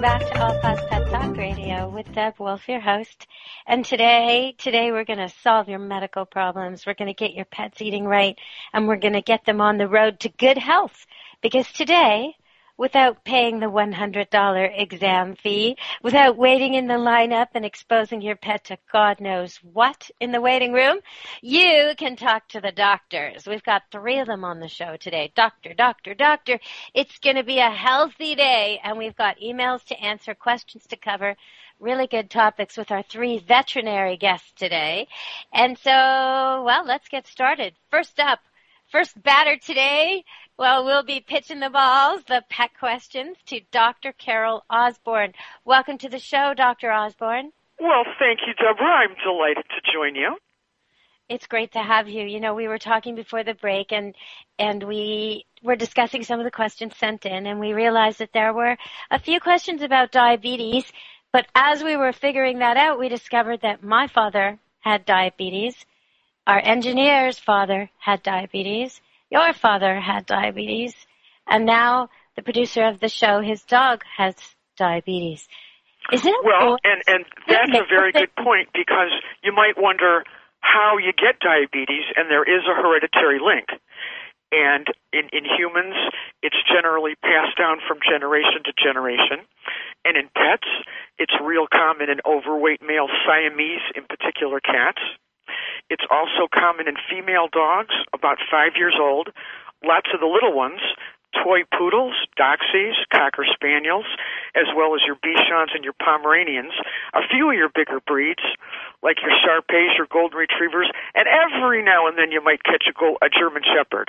back to All Paws Pet Talk Radio with Deb Wolf, your host. And today we're going to solve your medical problems. We're going to get your pets eating right, and we're going to get them on the road to good health. Because today, without paying the $100 exam fee, without waiting in the lineup and exposing your pet to God knows what in the waiting room, you can talk to the doctors. We've got 3 of them on the show today. Doctor. It's going to be a healthy day, and we've got emails to answer, questions to cover, really good topics with our 3 veterinary guests today. And so, well, let's get started. First batter today, well, we'll be pitching the balls, the pet questions, to Dr. Carol Osborne. Welcome to the show, Dr. Osborne. Well, thank you, Deborah. I'm delighted to join you. It's great to have you. You know, we were talking before the break, and we were discussing some of the questions sent in, and we realized that there were a few questions about diabetes. But as we were figuring that out, we discovered that my father had diabetes. Our engineer's father had diabetes. Your father had diabetes. And now the producer of the show, his dog, has diabetes. Isn't it? Well, and that's a very good point, because you might wonder how you get diabetes, and there is a hereditary link. And in humans, it's generally passed down from generation to generation. And in pets, it's real common in overweight male Siamese, in particular cats. It's also common in female dogs, about 5 years old. Lots of the little ones, toy poodles, Dachshunds, Cocker Spaniels, as well as your Bichons and your Pomeranians. A few of your bigger breeds, like your Shar-Peis, your Golden Retrievers, and every now and then you might catch a German Shepherd.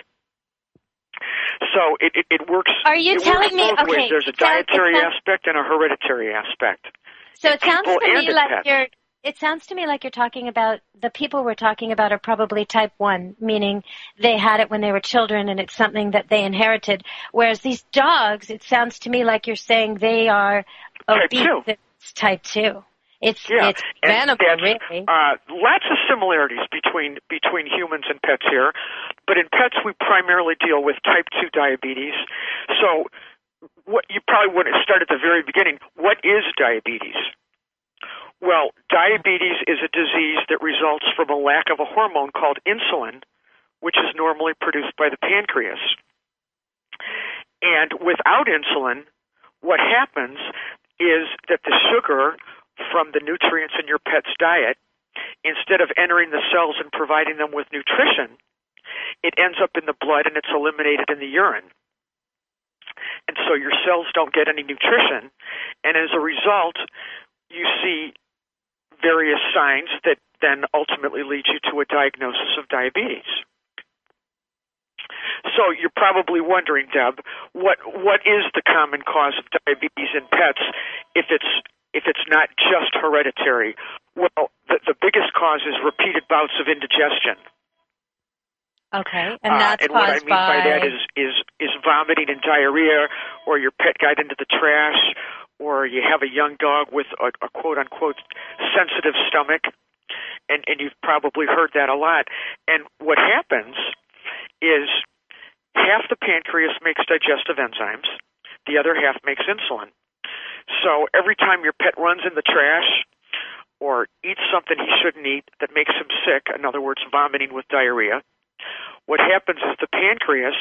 So it works. Are you telling me? Okay, ways. There's a dietary aspect and a hereditary aspect. So it sounds to me like you're. It sounds to me like you're talking about, the people we're talking about are probably type 1, meaning they had it when they were children and it's something that they inherited. Whereas these dogs, it sounds to me like you're saying they are obese. It's type 2. It's preventable, really. Lots of similarities between humans and pets here. But in pets, we primarily deal with type 2 diabetes. So what you probably would have started at the very beginning. What is diabetes? Well, diabetes is a disease that results from a lack of a hormone called insulin, which is normally produced by the pancreas. And without insulin, what happens is that the sugar from the nutrients in your pet's diet, instead of entering the cells and providing them with nutrition, it ends up in the blood and it's eliminated in the urine. And so your cells don't get any nutrition, and as a result, you see various signs that then ultimately lead you to a diagnosis of diabetes. So you're probably wondering, Deb, what is the common cause of diabetes in pets if it's not just hereditary? Well, the biggest cause is repeated bouts of indigestion. Okay, and that's and what I mean by that is vomiting and diarrhea, or your pet got into the trash, or you have a young dog with a quote-unquote sensitive stomach, and you've probably heard that a lot. And what happens is half the pancreas makes digestive enzymes, the other half makes insulin. So every time your pet runs in the trash or eats something he shouldn't eat that makes him sick, in other words, vomiting with diarrhea, what happens is the pancreas,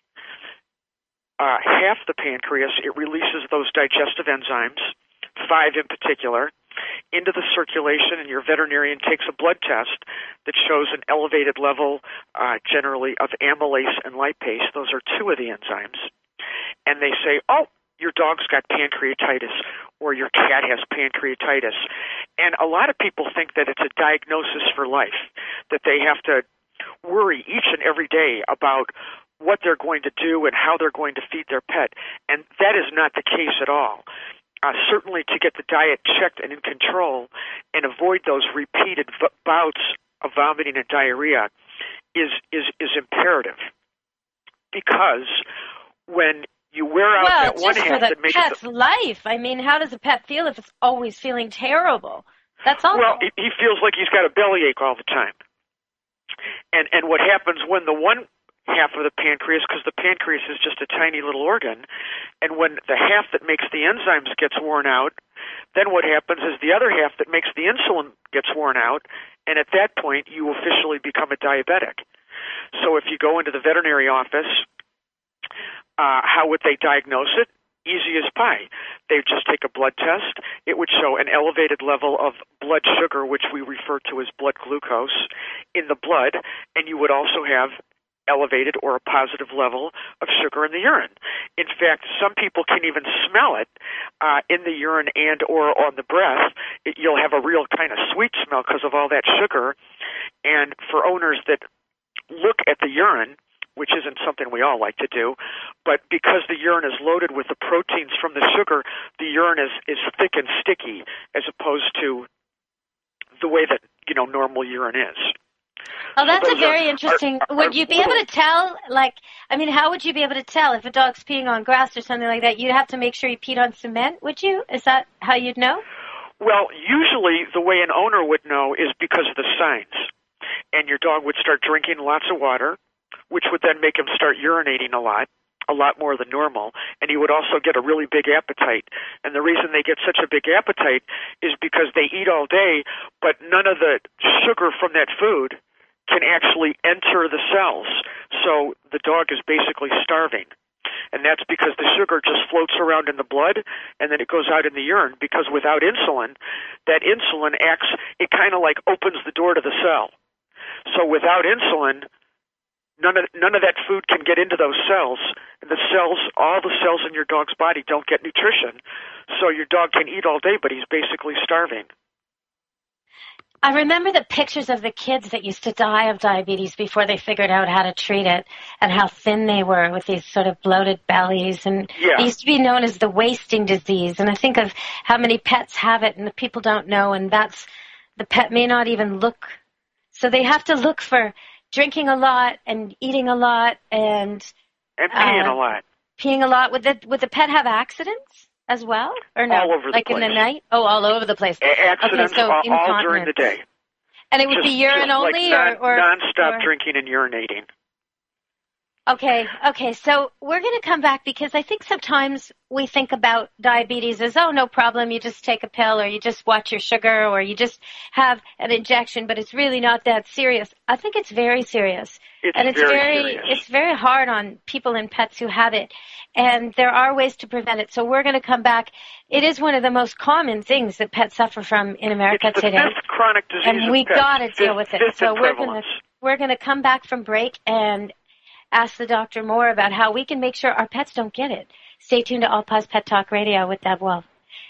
half the pancreas, it releases those digestive enzymes, 5 in particular, into the circulation, and your veterinarian takes a blood test that shows an elevated level, generally, of amylase and lipase. Those are 2 of the enzymes. And they say, oh, your dog's got pancreatitis, or your cat has pancreatitis. And a lot of people think that it's a diagnosis for life, that they have to worry each and every day about what they're going to do and how they're going to feed their pet. And that is not the case at all. Certainly to get the diet checked and in control and avoid those repeated bouts of vomiting and diarrhea is imperative. Because when you wear out that one half that makes pet's life. I mean, how does a pet feel if it's always feeling terrible? That's awful. Well, he feels like he's got a bellyache all the time. And what happens when the one half of the pancreas, because the pancreas is just a tiny little organ. And when the half that makes the enzymes gets worn out, then what happens is the other half that makes the insulin gets worn out, and at that point you officially become a diabetic. So if you go into the veterinary office, how would they diagnose it? Easy as pie. They would just take a blood test. It would show an elevated level of blood sugar, which we refer to as blood glucose, in the blood, and you would also have elevated or a positive level of sugar in the urine. In fact, some people can even smell it in the urine and or on the breath. You'll have a real kind of sweet smell because of all that sugar. And for owners that look at the urine, which isn't something we all like to do, but because the urine is loaded with the proteins from the sugar, the urine is thick and sticky as opposed to the way that, normal urine is. Oh, that's a very interesting. Would you be able to tell, how would you be able to tell if a dog's peeing on grass or something like that? You'd have to make sure he peed on cement, would you? Is that how you'd know? Well, usually the way an owner would know is because of the signs. And your dog would start drinking lots of water, which would then make him start urinating a lot more than normal, and he would also get a really big appetite. And the reason they get such a big appetite is because they eat all day, but none of the sugar from that food can actually enter the cells. So the dog is basically starving. And that's because the sugar just floats around in the blood, and then it goes out in the urine, because without insulin, that insulin acts, it kind of like opens the door to the cell. So without insulin, none of that food can get into those cells. And all the cells in your dog's body don't get nutrition. So your dog can eat all day, but he's basically starving. I remember the pictures of the kids that used to die of diabetes before they figured out how to treat it, and how thin they were with these sort of bloated bellies. And It used to be known as the wasting disease. And I think of how many pets have it, and the people don't know, and the pet may not even look. So they have to look for drinking a lot and eating a lot and peeing a lot. Peeing a lot. Would the pet have accidents as well, or no? All over the place. Like in the night? Oh, all over the place. Accidents all during the day. And it would be urine only, or non-stop drinking and urinating. Okay. So we're going to come back, because I think sometimes we think about diabetes as, oh, no problem, you just take a pill, or you just watch your sugar, or you just have an injection, but it's really not that serious. I think it's very serious. It's very hard on people and pets who have it, and there are ways to prevent it. So we're going to come back. It is one of the most common things that pets suffer from in America today. It's the fifth chronic disease and we got to deal with it. So we're going to come back from break and ask the doctor more about how we can make sure our pets don't get it. Stay tuned to All Paws Pet Talk Radio with Deb Wolf.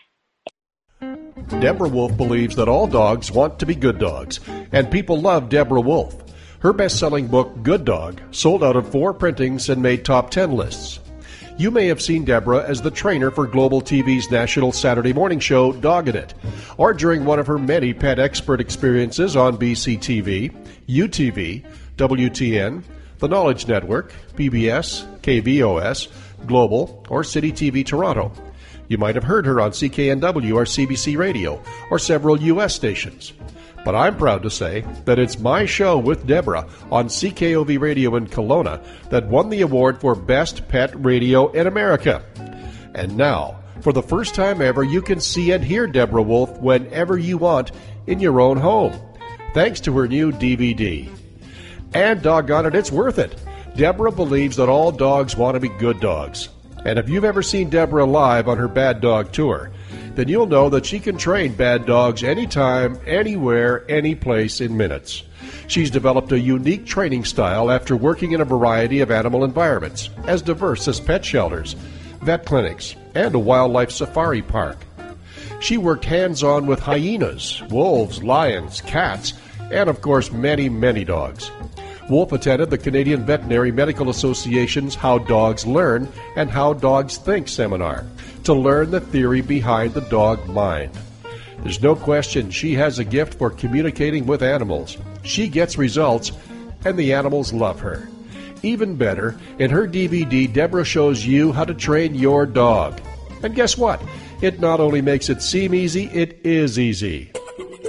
Deborah Wolf believes that all dogs want to be good dogs, and people love Deborah Wolf. Her best-selling book, Good Dog, sold out of 4 printings and made top 10 lists. You may have seen Deborah as the trainer for Global TV's national Saturday morning show, Doggin' It, or during one of her many pet expert experiences on BCTV, UTV, WTN, The Knowledge Network, PBS, KVOS, Global, or City TV Toronto. You might have heard her on CKNW or CBC Radio, or several U.S. stations. But I'm proud to say that it's my show with Deborah on CKOV Radio in Kelowna that won the award for Best Pet Radio in America. And now, for the first time ever, you can see and hear Deborah Wolf whenever you want in your own home, thanks to her new DVD. And doggone it, it's worth it. Deborah believes that all dogs want to be good dogs. And if you've ever seen Deborah live on her Bad Dog Tour, then you'll know that she can train bad dogs anytime, anywhere, any place in minutes. She's developed a unique training style after working in a variety of animal environments, as diverse as pet shelters, vet clinics, and a wildlife safari park. She worked hands-on with hyenas, wolves, lions, cats, and of course many, many dogs. Wolf attended the Canadian Veterinary Medical Association's How Dogs Learn and How Dogs Think seminar to learn the theory behind the dog mind. There's no question she has a gift for communicating with animals. She gets results, and the animals love her. Even better, in her DVD, Deborah shows you how to train your dog. And guess what? It not only makes it seem easy, it is easy.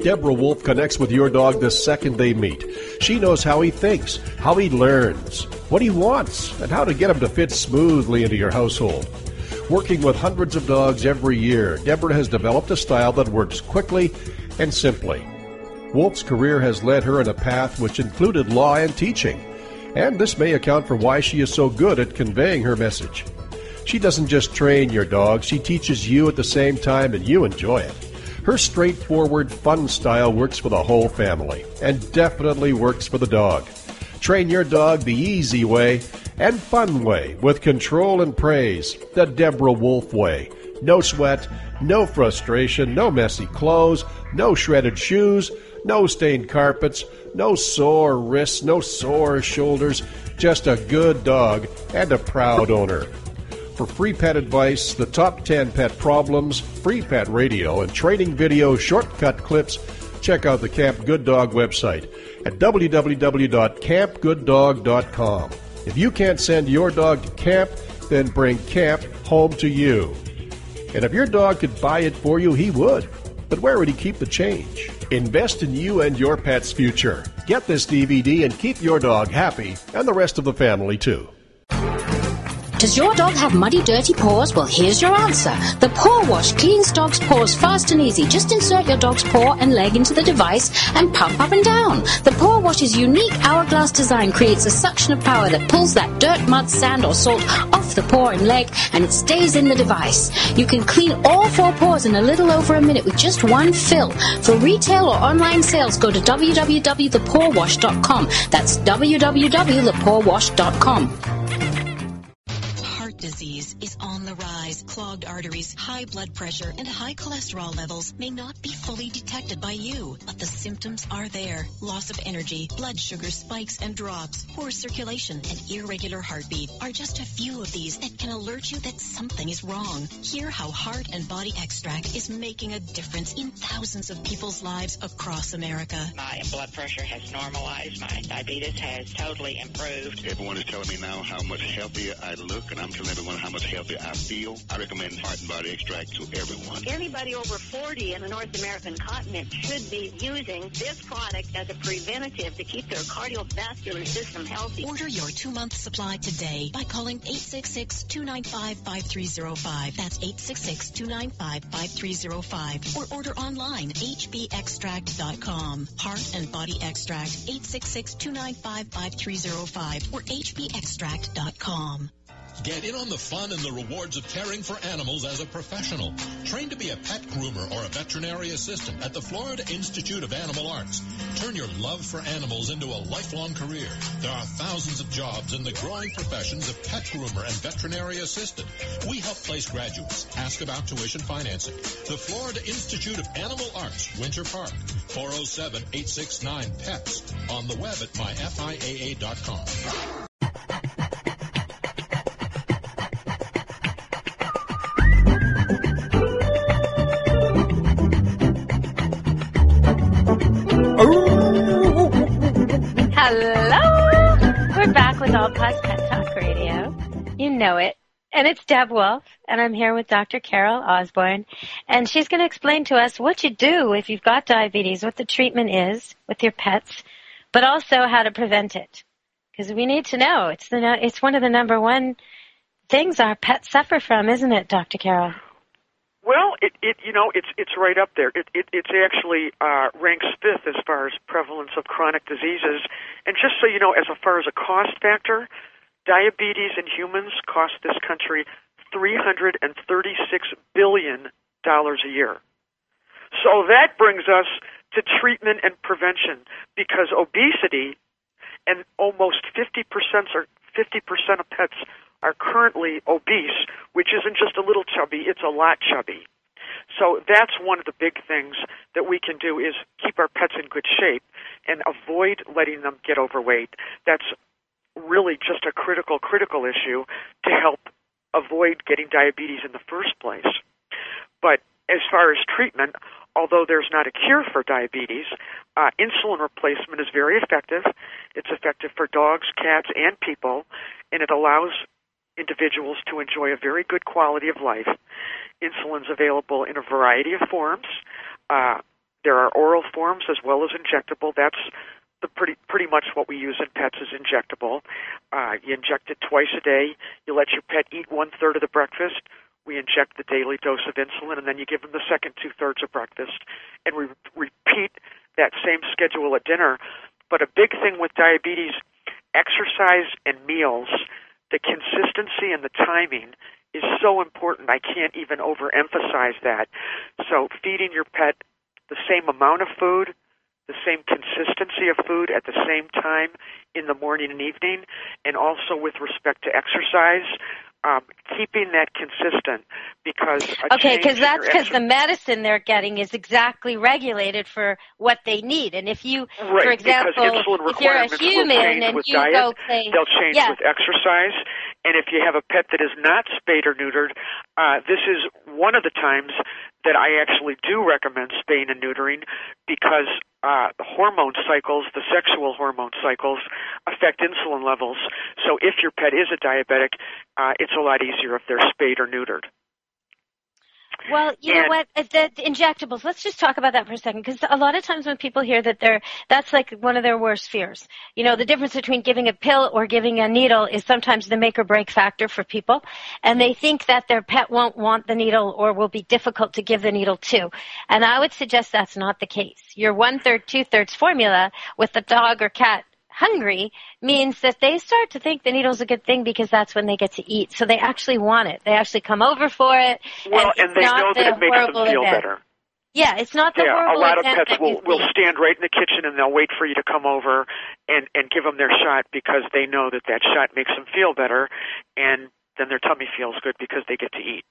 Deborah Wolf connects with your dog the second they meet. She knows how he thinks, how he learns, what he wants, and how to get him to fit smoothly into your household. Working with hundreds of dogs every year, Deborah has developed a style that works quickly and simply. Wolf's career has led her in a path which included law and teaching, and this may account for why she is so good at conveying her message. She doesn't just train your dog, she teaches you at the same time, and you enjoy it. Her straightforward, fun style works for the whole family, and definitely works for the dog. Train your dog the easy way and fun way with control and praise, the Deborah Wolf way. No sweat, no frustration, no messy clothes, no shredded shoes, no stained carpets, no sore wrists, no sore shoulders, just a good dog and a proud owner. For free pet advice, the top 10 pet problems, free pet radio, and training video shortcut clips, check out the Camp Good Dog website at www.campgooddog.com. If you can't send your dog to camp, then bring camp home to you. And if your dog could buy it for you, he would. But where would he keep the change? Invest in you and your pet's future. Get this DVD and keep your dog happy, and the rest of the family too. Does your dog have muddy, dirty paws? Well, here's your answer. The Paw Wash cleans dog's paws fast and easy. Just insert your dog's paw and leg into the device and pump up and down. The Paw Wash's unique hourglass design creates a suction of power that pulls that dirt, mud, sand, or salt off the paw and leg, and it stays in the device. You can clean all 4 paws in a little over a minute with just one fill. For retail or online sales, go to www.thepawwash.com. That's www.thepawwash.com. Disease is on the rise. Clogged arteries, high blood pressure, and high cholesterol levels may not be fully detected by you, but the symptoms are there. Loss of energy, blood sugar spikes and drops, poor circulation, and irregular heartbeat are just a few of these that can alert you that something is wrong. Hear how Heart and Body Extract is making a difference in thousands of people's lives across America. My blood pressure has normalized. My diabetes has totally improved. Everyone is telling me now how much healthier I look, and I'm telling everyone how much healthier I feel. I recommend Heart and Body Extract to everyone. Anybody over 40 in the North American continent should be using this product as a preventative to keep their cardiovascular system healthy. Order your 2-month supply today by calling 866-295-5305. That's 866-295-5305. Or order online, hbextract.com. Heart and Body Extract, 866-295-5305 or hbextract.com. Get in on the fun and the rewards of caring for animals as a professional. Train to be a pet groomer or a veterinary assistant at the Florida Institute of Animal Arts. Turn your love for animals into a lifelong career. There are thousands of jobs in the growing professions of pet groomer and veterinary assistant. We help place graduates. Ask about tuition financing. The Florida Institute of Animal Arts, Winter Park, 407-869-PETS. On the web at myfiaa.com. Hello! We're back with All Paws Pet Talk Radio. You know it. And it's Deb Wolf, and I'm here with Dr. Carol Osborne. And she's going to explain to us what you do if you've got diabetes, what the treatment is with your pets, but also how to prevent it. Because we need to know. It's one of the number one things our pets suffer from, isn't it, Dr. Carol? Well, it's right up there. It's actually ranks 5th as far as prevalence of chronic diseases. And just so you know, as far as a cost factor, diabetes in humans cost this country $336 billion a year. So that brings us to treatment and prevention, because obesity, and almost 50% of pets are currently obese, which isn't just a little chubby, it's a lot chubby. So that's one of the big things that we can do, is keep our pets in good shape and avoid letting them get overweight. That's really just a critical issue to help avoid getting diabetes in the first place. But as far as treatment, although there's not a cure for diabetes, insulin replacement is very effective. It's effective for dogs, cats, and people, and it allows individuals to enjoy a very good quality of life. Insulin's available in a variety of forms. There are oral forms as well as injectable. That's the pretty much what we use in pets is injectable. You inject it twice a day. You let your pet eat 1/3 of the breakfast. We inject the daily dose of insulin, and then you give them the second 2/3 of breakfast. And we repeat that same schedule at dinner. But a big thing with diabetes, exercise and meals, the consistency and the timing is so important. I can't even overemphasize that. So feeding your pet the same amount of food, the same consistency of food at the same time in the morning and evening, and also with respect to exercise, keeping that consistent because that's because the medicine they're getting is exactly regulated for what they need. And if you, for example, if you're a human and you diet, go play, they'll change with exercise. And if you have a pet that is not spayed or neutered, this is one of the times that I actually do recommend spaying and neutering because the hormone cycles, the sexual hormone cycles, affect insulin levels. So if your pet is a diabetic, it's a lot easier if they're spayed or neutered. Well, you know what, the injectables, let's just talk about that for a second, because a lot of times when people hear that that's like one of their worst fears. You know, the difference between giving a pill or giving a needle is sometimes the make or break factor for people, and they think that their pet won't want the needle or will be difficult to give the needle to. And I would suggest that's not the case. Your 1/3, 2/3 formula with the dog or cat hungry means that they start to think the needle's a good thing because that's when they get to eat. So they actually want it. They actually come over for it. Well, and they know that it makes them feel better. Yeah, it's not the horrible a lot of event pets will stand right in the kitchen and they'll wait for you to come over and give them their shot because they know that shot makes them feel better, and then their tummy feels good because they get to eat.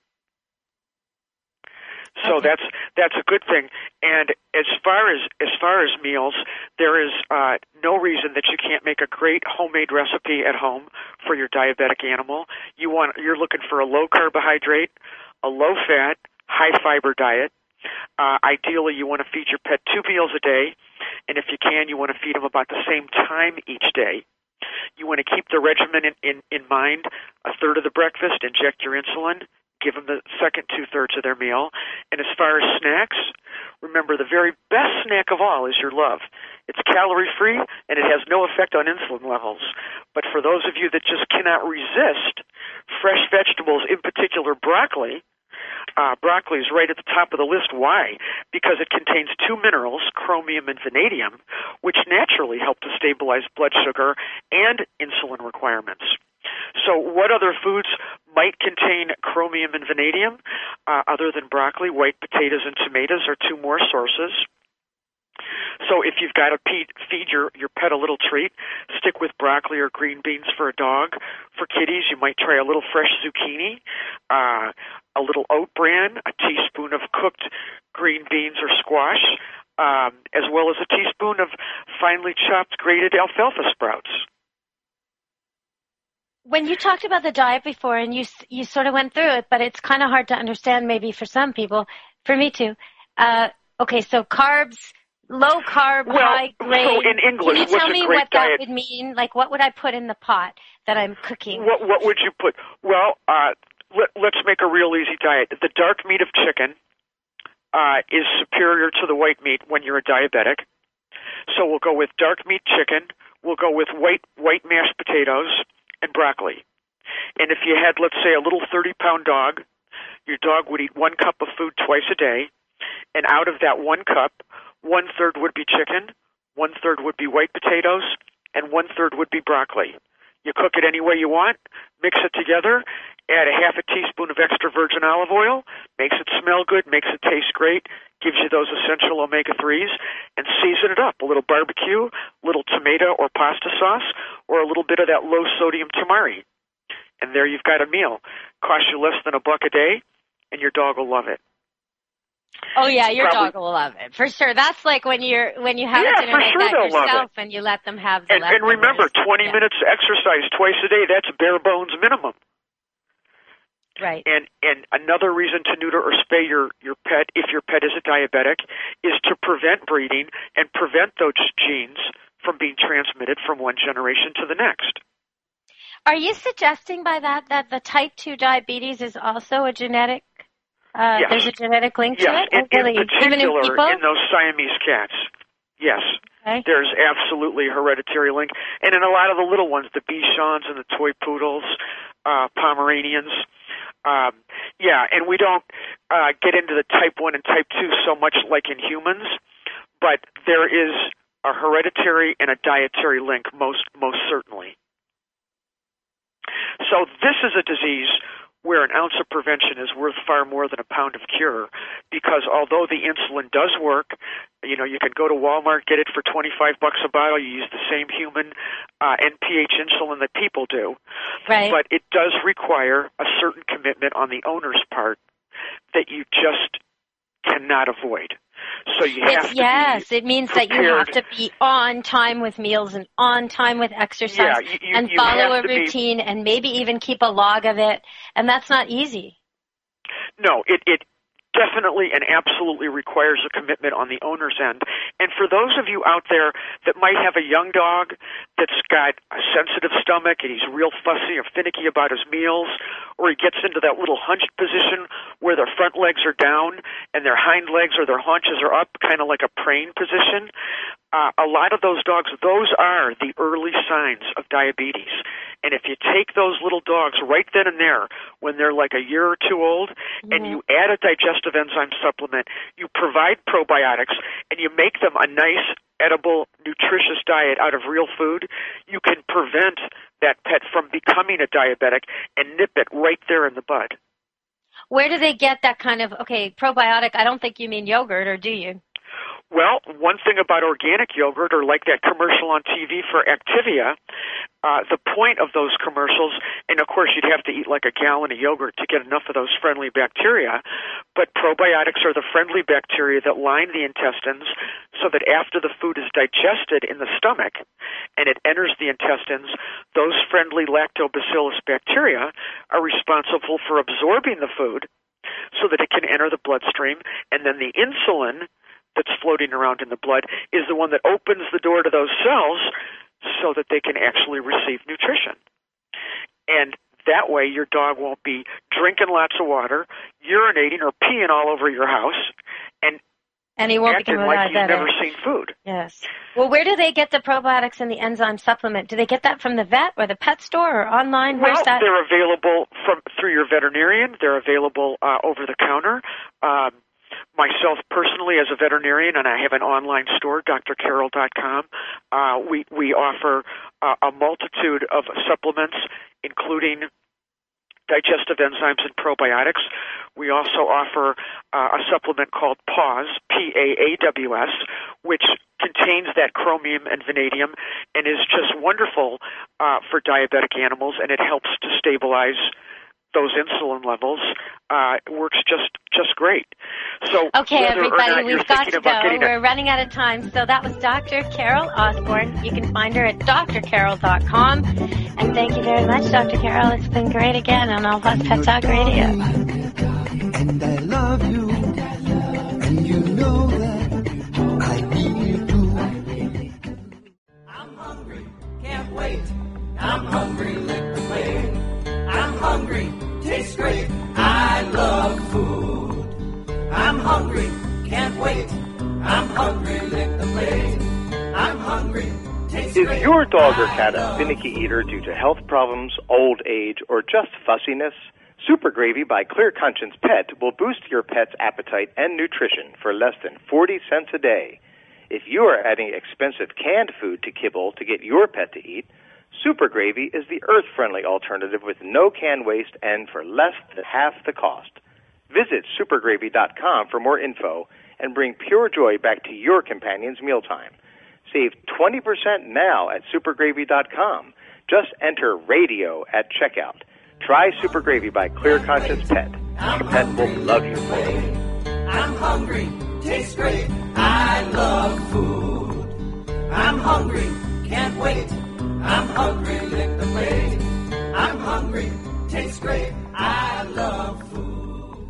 So that's a good thing. And as far as meals, there is no reason that you can't make a great homemade recipe at home for your diabetic animal. You're looking for a low carbohydrate, a low fat, high fiber diet. Ideally, you want to feed your pet 2 meals a day, and if you can, you want to feed them about the same time each day. You want to keep the regimen in mind. 1/3 of the breakfast, inject your insulin. Give them the second 2/3 of their meal. And as far as snacks, remember the very best snack of all is your love. It's calorie-free, and it has no effect on insulin levels. But for those of you that just cannot resist fresh vegetables, in particular broccoli, broccoli is right at the top of the list. Why? Because it contains 2 minerals, chromium and vanadium, which naturally help to stabilize blood sugar and insulin requirements. So what other foods might contain chromium and vanadium? Other than broccoli, white potatoes and tomatoes are 2 more sources. So if you've got to feed your pet a little treat, stick with broccoli or green beans for a dog. For kitties, you might try a little fresh zucchini, a little oat bran, a teaspoon of cooked green beans or squash, as well as a teaspoon of finely chopped grated alfalfa sprouts. When you talked about the diet before, and you sort of went through it, but it's kind of hard to understand maybe for some people, for me too. Okay, so carbs, low carb, high grade. So in English, can you tell me what diet? That would mean? Like, what would I put in the pot that I'm cooking? What would you put? Well, let's make a real easy diet. The dark meat of chicken is superior to the white meat when you're a diabetic. So we'll go with dark meat chicken. We'll go with white mashed potatoes and broccoli. And if you had, let's say, a little 30-pound dog, your dog would eat 1 cup of food twice a day, and out of that 1 cup, 1/3 would be chicken, 1/3 would be white potatoes, and 1/3 would be broccoli. You cook it any way you want, mix it together, add a 1/2 teaspoon of extra virgin olive oil, makes it smell good, makes it taste great, gives you those essential omega-3s, and season it up. A little barbecue, a little tomato or pasta sauce, or a little bit of that low-sodium tamari. And there you've got a meal. Costs you less than $1 a day, and your dog will love it. Oh yeah, your dog will love it for sure. That's like when you have a dinner like that yourself, and you let them have the leftovers. And remember, 20 minutes exercise twice a day. That's bare bones minimum. Right. And another reason to neuter or spay your pet, if your pet is a diabetic, is to prevent breeding and prevent those genes from being transmitted from one generation to the next. Are you suggesting by that the type 2 diabetes is also a genetic Yes. There's a genetic link to it? In Even in particular, people? in those Siamese cats. Yes. Okay. There's absolutely a hereditary link. And in a lot of the little ones, the Bichons and the toy poodles, Pomeranians. And we don't get into the type 1 and type 2 so much like in humans, but there is a hereditary and a dietary link most certainly. So this is a disease where an ounce of prevention is worth far more than a pound of cure, because although the insulin does work, you can go to Walmart, get it for $25 a bottle, you use the same human NPH insulin that people do. Right. But it does require a certain commitment on the owner's part that you just cannot avoid. So you have to Yes, it means prepared. that you have to be on time with meals and on time with exercise and follow a routine and maybe even keep a log of it, and that's not easy. No, it definitely and absolutely requires a commitment on the owner's end. And for those of you out there that might have a young dog that's got a sensitive stomach and he's real fussy or finicky about his meals, or he gets into that little hunched position where their front legs are down and their hind legs or their haunches are up, kind of like a praying position, a lot of those dogs, those are the early signs of diabetes. And if you take those little dogs right then and there, when they're like a year or two old, and you add a digestive enzyme supplement, you provide probiotics, and you make them a nice, edible, nutritious diet out of real food, you can prevent that pet from becoming a diabetic and nip it right there in the bud. Where do they get that kind of, probiotic? I don't think you mean yogurt, or do you? Well, one thing about organic yogurt, or like that commercial on TV for Activia, the point of those commercials, and of course you'd have to eat like a gallon of yogurt to get enough of those friendly bacteria, but probiotics are the friendly bacteria that line the intestines so that after the food is digested in the stomach and it enters the intestines, those friendly lactobacillus bacteria are responsible for absorbing the food so that it can enter the bloodstream, and then the insulin that's floating around in the blood is the one that opens the door to those cells so that they can actually receive nutrition. And that way your dog won't be drinking lots of water, urinating or peeing all over your house, and he won't acting become like he's diabetic. never seen food. Yes. Well, where do they get the probiotics and the enzyme supplement? Do they get that from the vet or the pet store or online? Where's Well, that? they're available through your veterinarian. They're available over the counter. Myself personally, as a veterinarian, and I have an online store, drcarol.com, we offer a multitude of supplements, including digestive enzymes and probiotics. We also offer a supplement called PAWS, P-A-A-W-S, which contains that chromium and vanadium and is just wonderful for diabetic animals, and it helps to stabilize those insulin levels. It works just great. So okay, everybody, we've got to go. We're running out of time. So that was Dr. Carol Osborne. You can find her at drcarol.com. And thank you very much, Dr. Carol. It's been great again on All Plus Pet Talk Radio. And I love you, and you know that I really do. I'm hungry, can't wait. I'm hungry, lick the plate. I'm hungry, tastes great. I love food. I'm hungry, can't wait. I'm hungry, lick the plate. I'm hungry, tastes great. Is your dog or cat a finicky eater due to health problems, old age, or just fussiness? Super Gravy by Clear Conscience Pet will boost your pet's appetite and nutrition for less than 40 cents a day. If you are adding expensive canned food to kibble to get your pet to eat, Super Gravy is the earth-friendly alternative with no canned waste and for less than half the cost. Visit supergravy.com for more info and bring pure joy back to your companion's mealtime. Save 20% now at supergravy.com. Just enter radio at checkout. Try Super Gravy by Clear Conscience Pet. Your pet will love you for it. I'm hungry, tastes great. I love food. I'm hungry, can't wait. I'm hungry, lick the plate. I'm hungry, tastes great. I love food.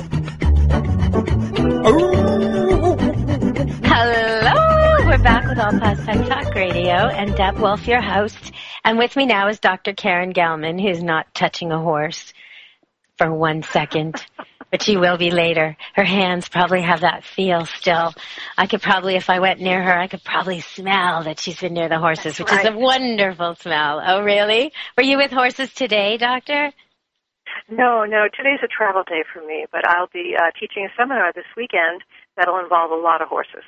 Hello, we're back with All All Pause Pet Talk Radio, and Deb Wolf, your host. And with me now is Dr. Karen Gelman, who's not touching a horse for 1 second, but she will be later. Her hands probably have that feel still. I could probably, if I went near her, I could probably smell that she's been near the horses, which is a wonderful smell. Oh, really? Were you with horses today, Doctor? No, today's a travel day for me, but I'll be teaching a seminar this weekend that'll involve a lot of horses.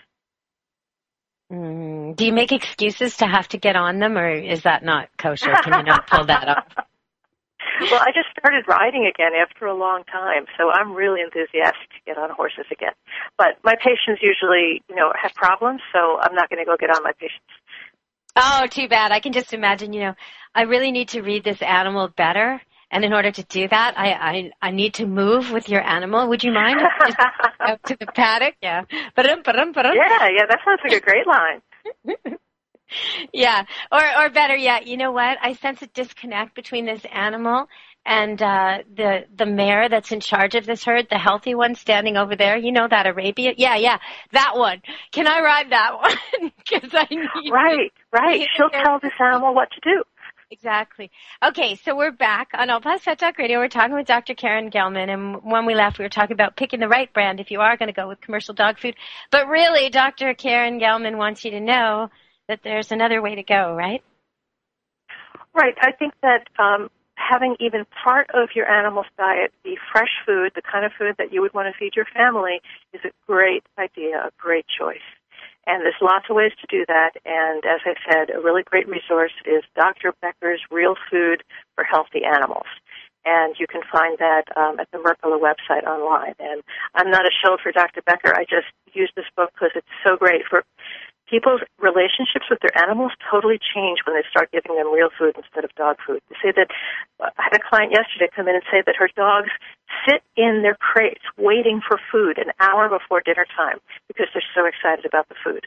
Do you make excuses to have to get on them, or is that not kosher? Can you not pull that off? Well, I just started riding again after a long time, so I'm really enthusiastic to get on horses again. But my patients usually, have problems, so I'm not going to go get on my patients. Oh, too bad. I can just imagine, I really need to read this animal better. And in order to do that, I need to move with your animal. Would you mind? Just out to the paddock? Yeah. Yeah, that sounds like a great line. Yeah. Or better yet, you know what? I sense a disconnect between this animal and the mare that's in charge of this herd, the healthy one standing over there. You know that Arabia? Yeah. That one. Can I ride that one? 'Cause I need Right. She'll tell this animal what to do. Exactly. Okay, so we're back on All Pause Pet Talk Radio. We're talking with Dr. Karen Gelman, and when we left, we were talking about picking the right brand if you are going to go with commercial dog food. But really, Dr. Karen Gelman wants you to know that there's another way to go, right? Right. I think that having even part of your animal's diet be fresh food, the kind of food that you would want to feed your family, is a great idea, a great choice. And there's lots of ways to do that. And as I said, a really great resource is Dr. Becker's Real Food for Healthy Animals. And you can find that at the Mercola website online. And I'm not a shill for Dr. Becker. I just use this book because it's so great. For people's relationships with their animals totally change when they start giving them real food instead of dog food. They say that I had a client yesterday come in and say that her dogs sit in their crates waiting for food an hour before dinner time because they're so excited about the food.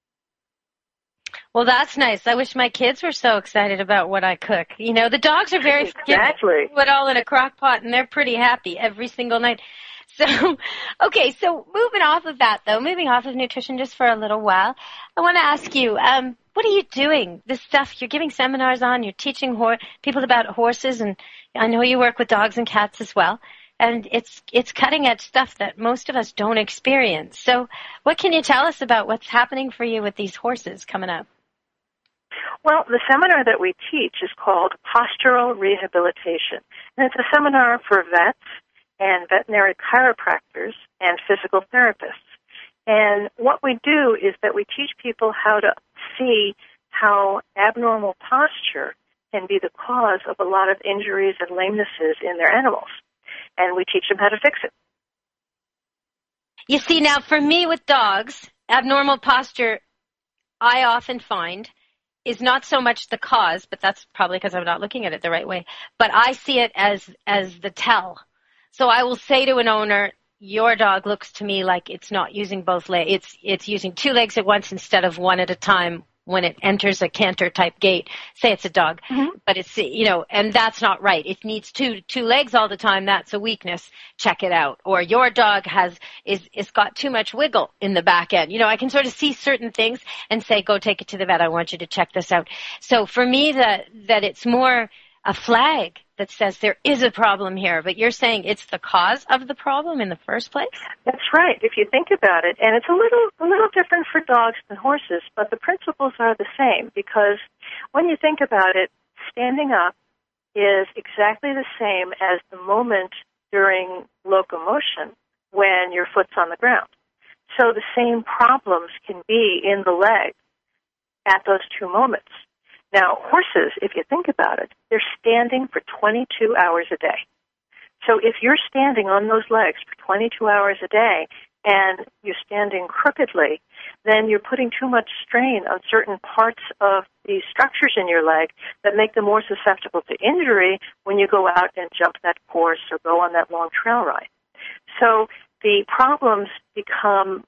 Well, that's nice. I wish my kids were so excited about what I cook. The dogs are very Exactly. Put it all in a crock pot, and they're pretty happy every single night. So, okay, so moving off of nutrition just for a little while, I want to ask you, what are you doing? This stuff, you're giving seminars on, you're teaching people about horses, and I know you work with dogs and cats as well, and it's cutting-edge stuff that most of us don't experience. So what can you tell us about what's happening for you with these horses coming up? Well, the seminar that we teach is called Postural Rehabilitation, and it's a seminar for vets and veterinary chiropractors and physical therapists. And what we do is that we teach people how to see how abnormal posture can be the cause of a lot of injuries and lamenesses in their animals. And we teach them how to fix it. You see, now for me with dogs, abnormal posture, I often find, is not so much the cause, but that's probably because I'm not looking at it the right way, but I see it as the tell. So I will say to an owner, your dog looks to me like it's not using both legs. It's using two legs at once instead of one at a time when it enters a canter type gait. Say it's a dog, but it's, and that's not right. It needs two legs all the time. That's a weakness. Check it out. Or your dog is got too much wiggle in the back end. I can sort of see certain things and say, go take it to the vet. I want you to check this out. So for me, that it's more a flag that says there is a problem here, but you're saying it's the cause of the problem in the first place? That's right, if you think about it. And it's a little different for dogs than horses, but the principles are the same, because when you think about it, standing up is exactly the same as the moment during locomotion when your foot's on the ground. So the same problems can be in the leg at those two moments. Now, horses, if you think about it, they're standing for 22 hours a day. So if you're standing on those legs for 22 hours a day and you're standing crookedly, then you're putting too much strain on certain parts of the structures in your leg that make them more susceptible to injury when you go out and jump that course or go on that long trail ride. So the problems become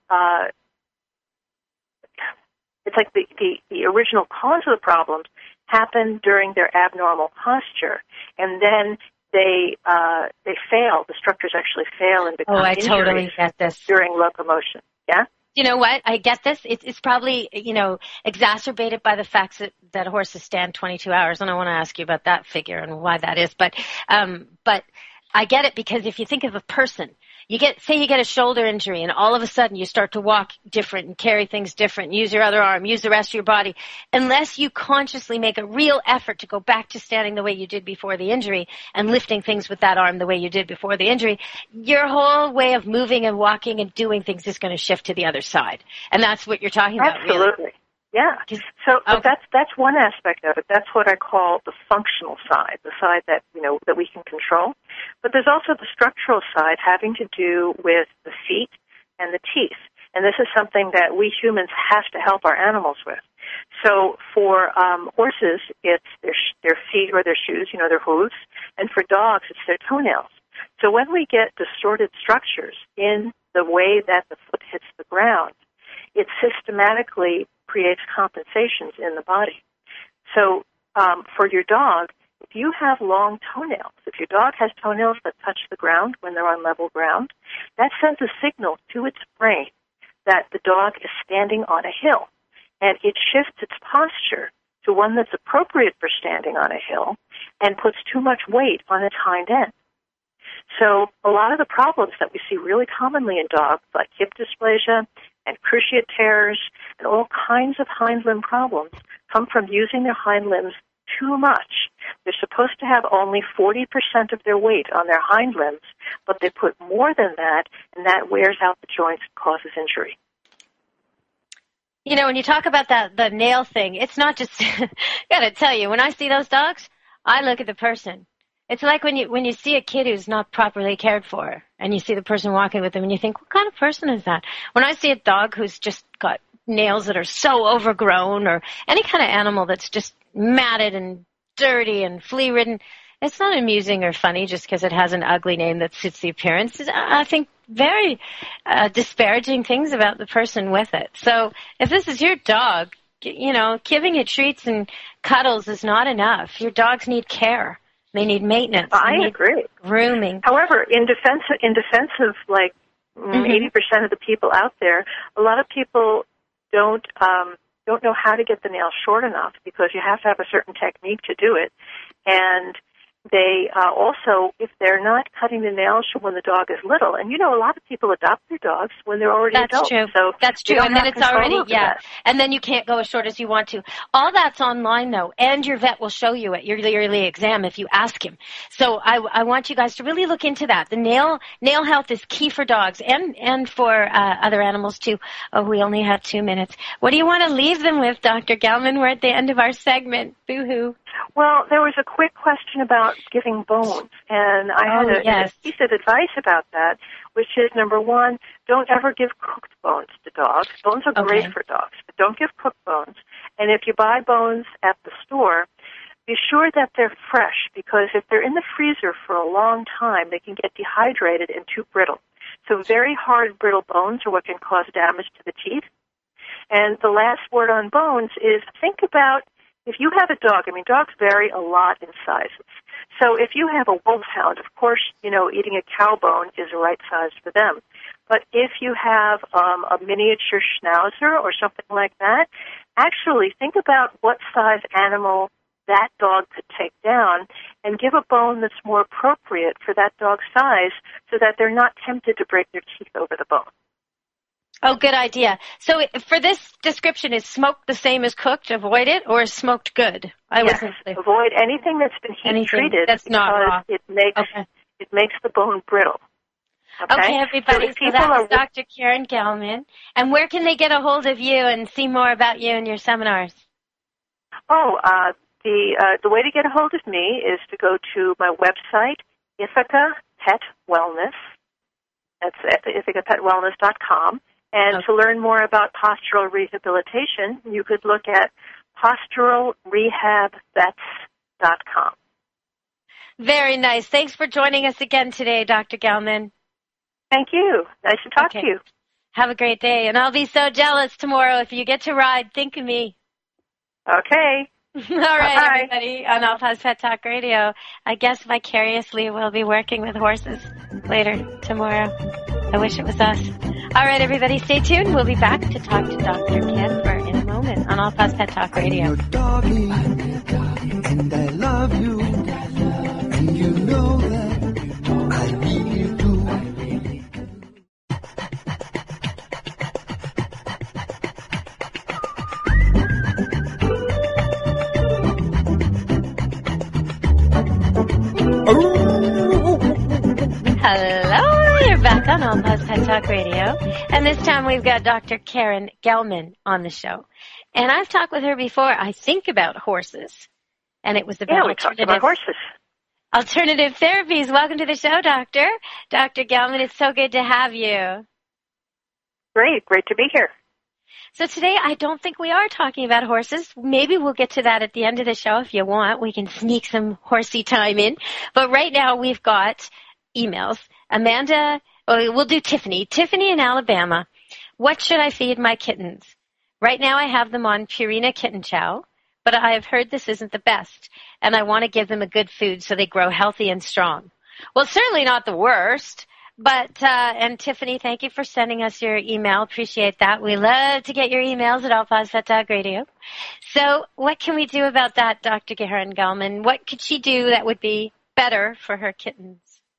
it's like the original cause of the problems happen during their abnormal posture, and then they fail. The structures actually fail and become injuries totally get this during locomotion. Yeah. You know what? I get this. It's probably, exacerbated by the fact that horses stand 22 hours. And I want to ask you about that figure and why that is. But I get it, because if you think of a person, say you get a shoulder injury and all of a sudden you start to walk different and carry things different, use your other arm, use the rest of your body. Unless you consciously make a real effort to go back to standing the way you did before the injury and lifting things with that arm the way you did before the injury, your whole way of moving and walking and doing things is going to shift to the other side. And that's what you're talking about, really. Absolutely. Yeah. So that's one aspect of it. That's what I call the functional side, the side that, that we can control. But there's also the structural side having to do with the feet and the teeth. And this is something that we humans have to help our animals with. So for horses, it's their feet or their shoes, their hooves. And for dogs, it's their toenails. So when we get distorted structures in the way that the foot hits the ground, it systematically creates compensations in the body. So for your dog, if you have long toenails, if your dog has toenails that touch the ground when they're on level ground, that sends a signal to its brain that the dog is standing on a hill. And it shifts its posture to one that's appropriate for standing on a hill and puts too much weight on its hind end. So a lot of the problems that we see really commonly in dogs, like hip dysplasia and cruciate tears and all kinds of hind limb problems, come from using their hind limbs too much. They're supposed to have only 40% of their weight on their hind limbs, but they put more than that, and that wears out the joints and causes injury. When you talk about the nail thing, it's not just, I gotta tell you, when I see those dogs, I look at the person. It's like when you see a kid who's not properly cared for, and you see the person walking with them, and you think, what kind of person is that? When I see a dog who's just got nails that are so overgrown, or any kind of animal that's just matted and dirty and flea-ridden, it's not amusing or funny just because it has an ugly name that suits the appearance. I think very disparaging things about the person with it. So if this is your dog, giving it treats and cuddles is not enough. Your dogs need care. They need maintenance. I agree. Grooming. However, in defense of 80% of the people out there, a lot of people don't know how to get the nails short enough, because you have to have a certain technique to do it. And they also, if they're not cutting the nails when the dog is little, and a lot of people adopt their dogs when they're already adults. True. So that's true. And then it's already, and then you can't go as short as you want to. All that's online, though, and your vet will show you at your yearly exam if you ask him. So I want you guys to really look into that. The nail health is key for dogs and for other animals, too. Oh, we only have 2 minutes. What do you want to leave them with, Dr. Gelman? We're at the end of our segment. Boo-hoo. Well, there was a quick question about giving bones, and I had a piece of advice about that, which is, number one, don't ever give cooked bones to dogs. Bones are great for dogs, but don't give cooked bones. And if you buy bones at the store, be sure that they're fresh, because if they're in the freezer for a long time, they can get dehydrated and too brittle. So very hard, brittle bones are what can cause damage to the teeth. And the last word on bones is, think about, if you have a dog, dogs vary a lot in sizes. So if you have a wolfhound, of course, eating a cow bone is the right size for them. But if you have a miniature schnauzer or something like that, actually think about what size animal that dog could take down and give a bone that's more appropriate for that dog's size so that they're not tempted to break their teeth over the bone. Oh, good idea. So for this description, is smoked the same as cooked? Avoid it, or is smoked good? Avoid anything that's been heat-treated, that's not raw. It makes the bone brittle. Okay, everybody, so that was Dr. Karen Gelman. And where can they get a hold of you and see more about you and your seminars? The way to get a hold of me is to go to my website, Ithaca Pet Wellness. That's IthacaPetWellness.com. And to learn more about postural rehabilitation, you could look at PosturalRehabVets.com. Very nice. Thanks for joining us again today, Dr. Gelman. Thank you. Nice to talk to you. Have a great day. And I'll be so jealous tomorrow. If you get to ride, think of me. Okay. All right, everybody, on All Paws Pet Talk Radio. I guess vicariously we'll be working with horses later tomorrow. I wish it was us. All right, everybody, stay tuned. We'll be back to talk to Dr. Canfer in a moment on All Paws Pet Talk Radio. I'm your doggy, and I love you, and you know that I really do. Hello, you're back on All Paws Pet Talk Radio. And this time we've got Dr. Karen Gelman on the show. And I've talked with her before, I think, about horses. And it was about we talked about horses. Alternative therapies. Welcome to the show, Doctor. Dr. Gelman, it's so good to have you. Great to be here. So today I don't think we are talking about horses. Maybe we'll get to that at the end of the show if you want. We can sneak some horsey time in. But right now we've got emails. Amanda, we'll do Tiffany. Tiffany in Alabama. What should I feed my kittens? Right now I have them on Purina Kitten Chow, but I have heard this isn't the best, and I want to give them a good food so they grow healthy and strong. Well, certainly not the worst, but, and Tiffany, thank you for sending us your email. Appreciate that. We love to get your emails at All Paws Pet Talk Radio. So what can we do about that, Dr. Karen Gelman? What could she do that would be better for her kittens?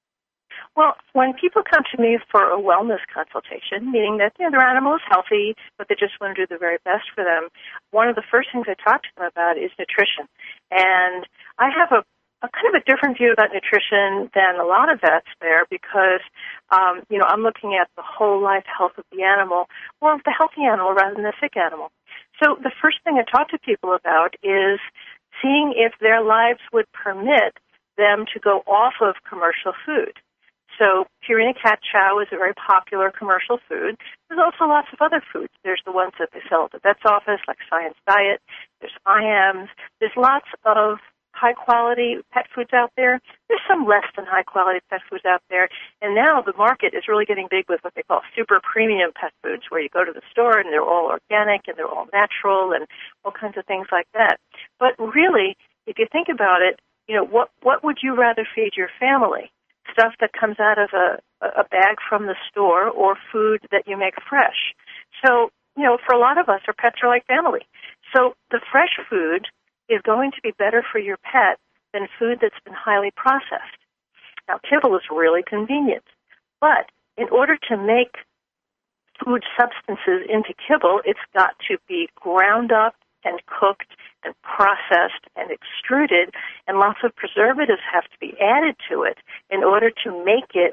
Well, when people come to me for a wellness consultation, meaning that their animal is healthy, but they just want to do the very best for them, one of the first things I talk to them about is nutrition. And I have a kind of a different view about nutrition than a lot of vets there because, I'm looking at the whole life health of the animal, or the healthy animal rather than the sick animal. So the first thing I talk to people about is seeing if their lives would permit them to go off of commercial food. So Purina Cat Chow is a very popular commercial food. There's also lots of other foods. There's the ones that they sell at the vet's office, like Science Diet. There's IAMS. There's lots of high-quality pet foods out there. There's some less than high-quality pet foods out there. And now the market is really getting big with what they call super premium pet foods, where you go to the store and they're all organic and they're all natural and all kinds of things like that. But really, if you think about it, what would you rather feed your family? Stuff that comes out of a bag from the store or food that you make fresh. So, for a lot of us, our pets are like family. So the fresh food is going to be better for your pet than food that's been highly processed. Now, kibble is really convenient, but in order to make food substances into kibble, it's got to be ground up and cooked and processed and extruded, and lots of preservatives have to be added to it in order to make it,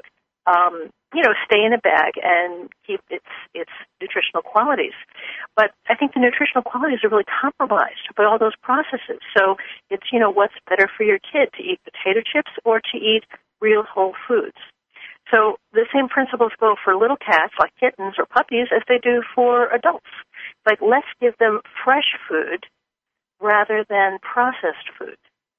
stay in a bag and keep its nutritional qualities. But I think the nutritional qualities are really compromised by all those processes. So it's, what's better for your kid, to eat potato chips or to eat real whole foods. So the same principles go for little cats, like kittens or puppies, as they do for adults. Like, let's give them fresh food rather than processed food.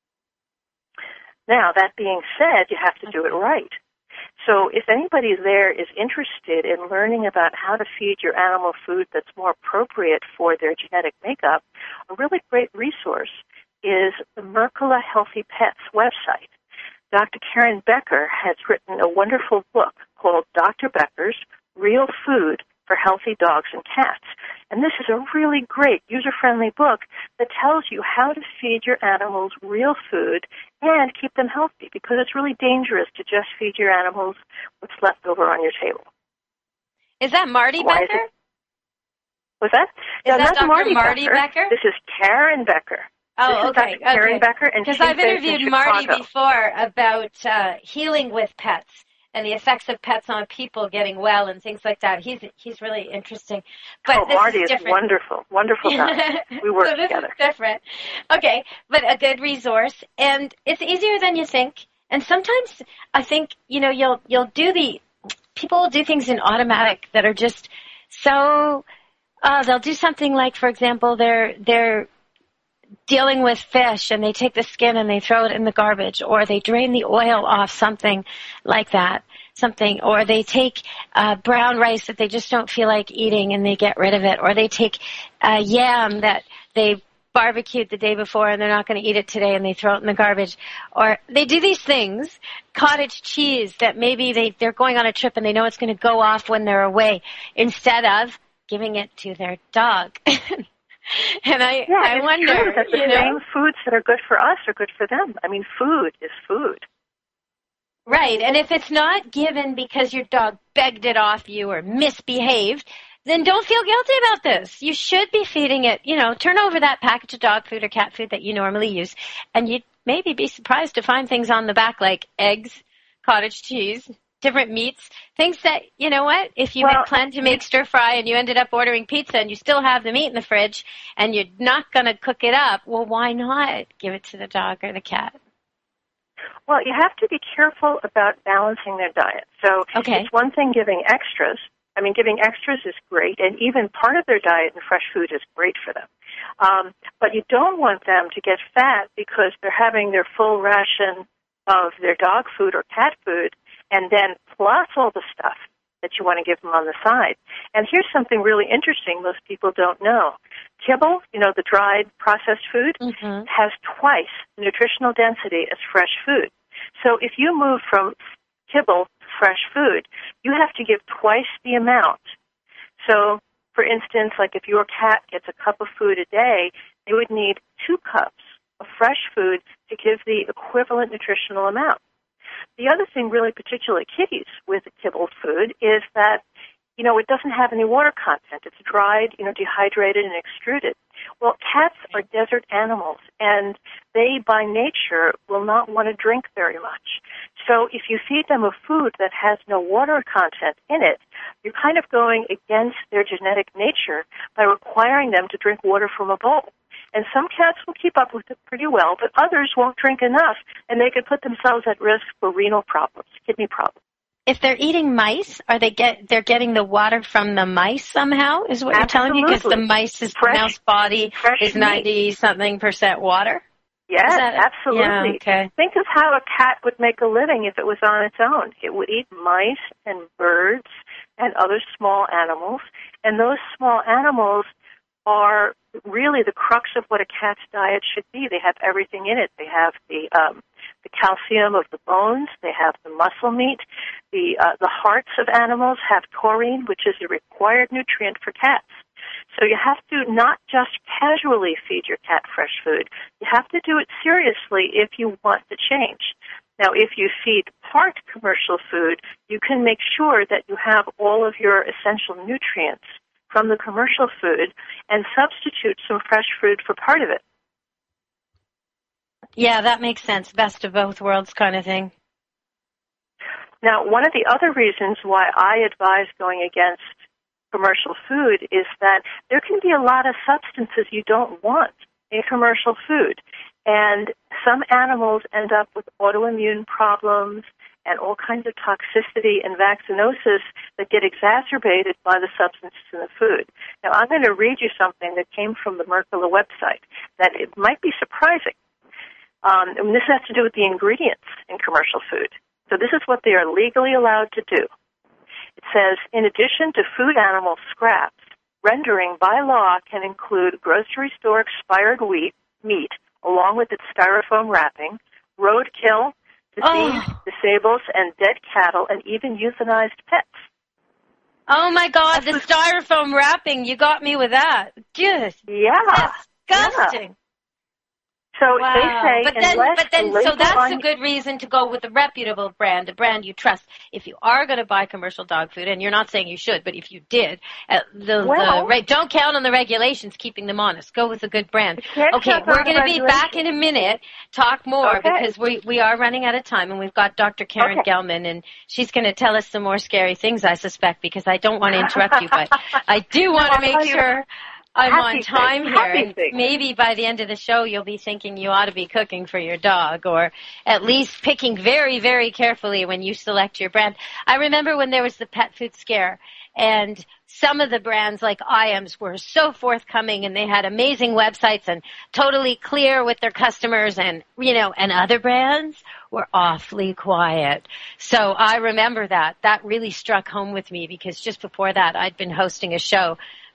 Now, that being said, you have to do it right. So if anybody there is interested in learning about how to feed your animal food that's more appropriate for their genetic makeup, a really great resource is the Mercola Healthy Pets website. Dr. Karen Becker has written a wonderful book called Dr. Becker's Real Food for Healthy Dogs and Cats. And this is a really great user-friendly book that tells you how to feed your animals real food and keep them healthy, because it's really dangerous to just feed your animals what's left over on your table. Is that Marty Becker? What's that? Is no, that not Dr. Marty Becker? This is Karen Becker. Oh, this is Dr. Karen Becker, and because I've interviewed in Marty Chicago. before about healing with pets and the effects of pets on people getting well and things like that. He's really interesting. But this Marty is wonderful guy. We work so this together. Is different. Okay, but a good resource, and it's easier than you think. And sometimes I think you'll do people will do things in automatic that are just so. They'll do something like, for example, they're dealing with fish and they take the skin and they throw it in the garbage, or they drain the oil off something like that, or they take brown rice that they just don't feel like eating and they get rid of it, or they take yam that they barbecued the day before and they're not going to eat it today and they throw it in the garbage. Or they do these things, cottage cheese, that maybe they're going on a trip and they know it's going to go off when they're away, instead of giving it to their dog. And I wonder, true that the same foods that are good for us are good for them. I mean, food is food. Right, and if it's not given because your dog begged it off you or misbehaved, then don't feel guilty about this. You should be feeding it, turn over that package of dog food or cat food that you normally use, and you'd maybe be surprised to find things on the back like eggs, cottage cheese, different meats, things that, you know what, if you had planned to make stir fry and you ended up ordering pizza and you still have the meat in the fridge and you're not going to cook it up, well, why not give it to the dog or the cat? Well, you have to be careful about balancing their diet. So It's one thing giving extras. I mean, giving extras is great, and even part of their diet and fresh food is great for them. But you don't want them to get fat because they're having their full ration of their dog food or cat food, and then plus all the stuff that you want to give them on the side. And here's something really interesting most people don't know. Kibble, the dried processed food, has twice the nutritional density as fresh food. So if you move from kibble to fresh food, you have to give twice the amount. So, for instance, like if your cat gets a cup of food a day, they would need 2 cups of fresh food to give the equivalent nutritional amount. The other thing, really particularly kitties with kibble food, is that, it doesn't have any water content. It's dried, dehydrated and extruded. Well, cats are desert animals, and they, by nature, will not want to drink very much. So if you feed them a food that has no water content in it, you're kind of going against their genetic nature by requiring them to drink water from a bowl. And some cats will keep up with it pretty well, but others won't drink enough, and they could put themselves at risk for renal problems, kidney problems. If they're eating mice, they're getting the water from the mice somehow, is what you're telling me? Because the mouse body is 90-something% water? Yes, absolutely. Yeah, okay. Think of how a cat would make a living if it was on its own. It would eat mice and birds and other small animals, and those small animals are really the crux of what a cat's diet should be. They have everything in it. They have the calcium of the bones. They have the muscle meat. The hearts of animals have taurine, which is a required nutrient for cats. So you have to not just casually feed your cat fresh food. You have to do it seriously if you want to change. Now, if you feed part commercial food, you can make sure that you have all of your essential nutrients from the commercial food and substitute some fresh food for part of it. Yeah, that makes sense. Best of both worlds kind of thing. Now, one of the other reasons why I advise going against commercial food is that there can be a lot of substances you don't want in commercial food. And some animals end up with autoimmune problems and all kinds of toxicity and vaccinosis that get exacerbated by the substances in the food. Now, I'm going to read you something that came from the Mercola website that it might be surprising. And this has to do with the ingredients in commercial food. So this is what they are legally allowed to do. It says, in addition to food animal scraps, rendering by law can include grocery store expired meat along with its styrofoam wrapping, roadkill, diseased, disabled, and dead cattle, and even euthanized pets. Oh, my God, the styrofoam wrapping. You got me with that. Just disgusting. Yeah. So they say, so that's a good reason to go with a reputable brand, a brand you trust. If you are going to buy commercial dog food, and you're not saying you should, but if you did, don't count on the regulations keeping them honest. Go with a good brand. Okay, we're going to be back in a minute, talk more, because we are running out of time, and we've got Dr. Karen Gelman, and she's going to tell us some more scary things, I suspect, because I don't want to interrupt you, but I do want to make sure I'm on time here, and maybe by the end of the show you'll be thinking you ought to be cooking for your dog, or at least picking very, very carefully when you select your brand. I remember when there was the pet food scare, and some of the brands like IAMS were so forthcoming, and they had amazing websites and totally clear with their customers, and and other brands were awfully quiet. So I remember that. That really struck home with me, because just before that I'd been hosting a show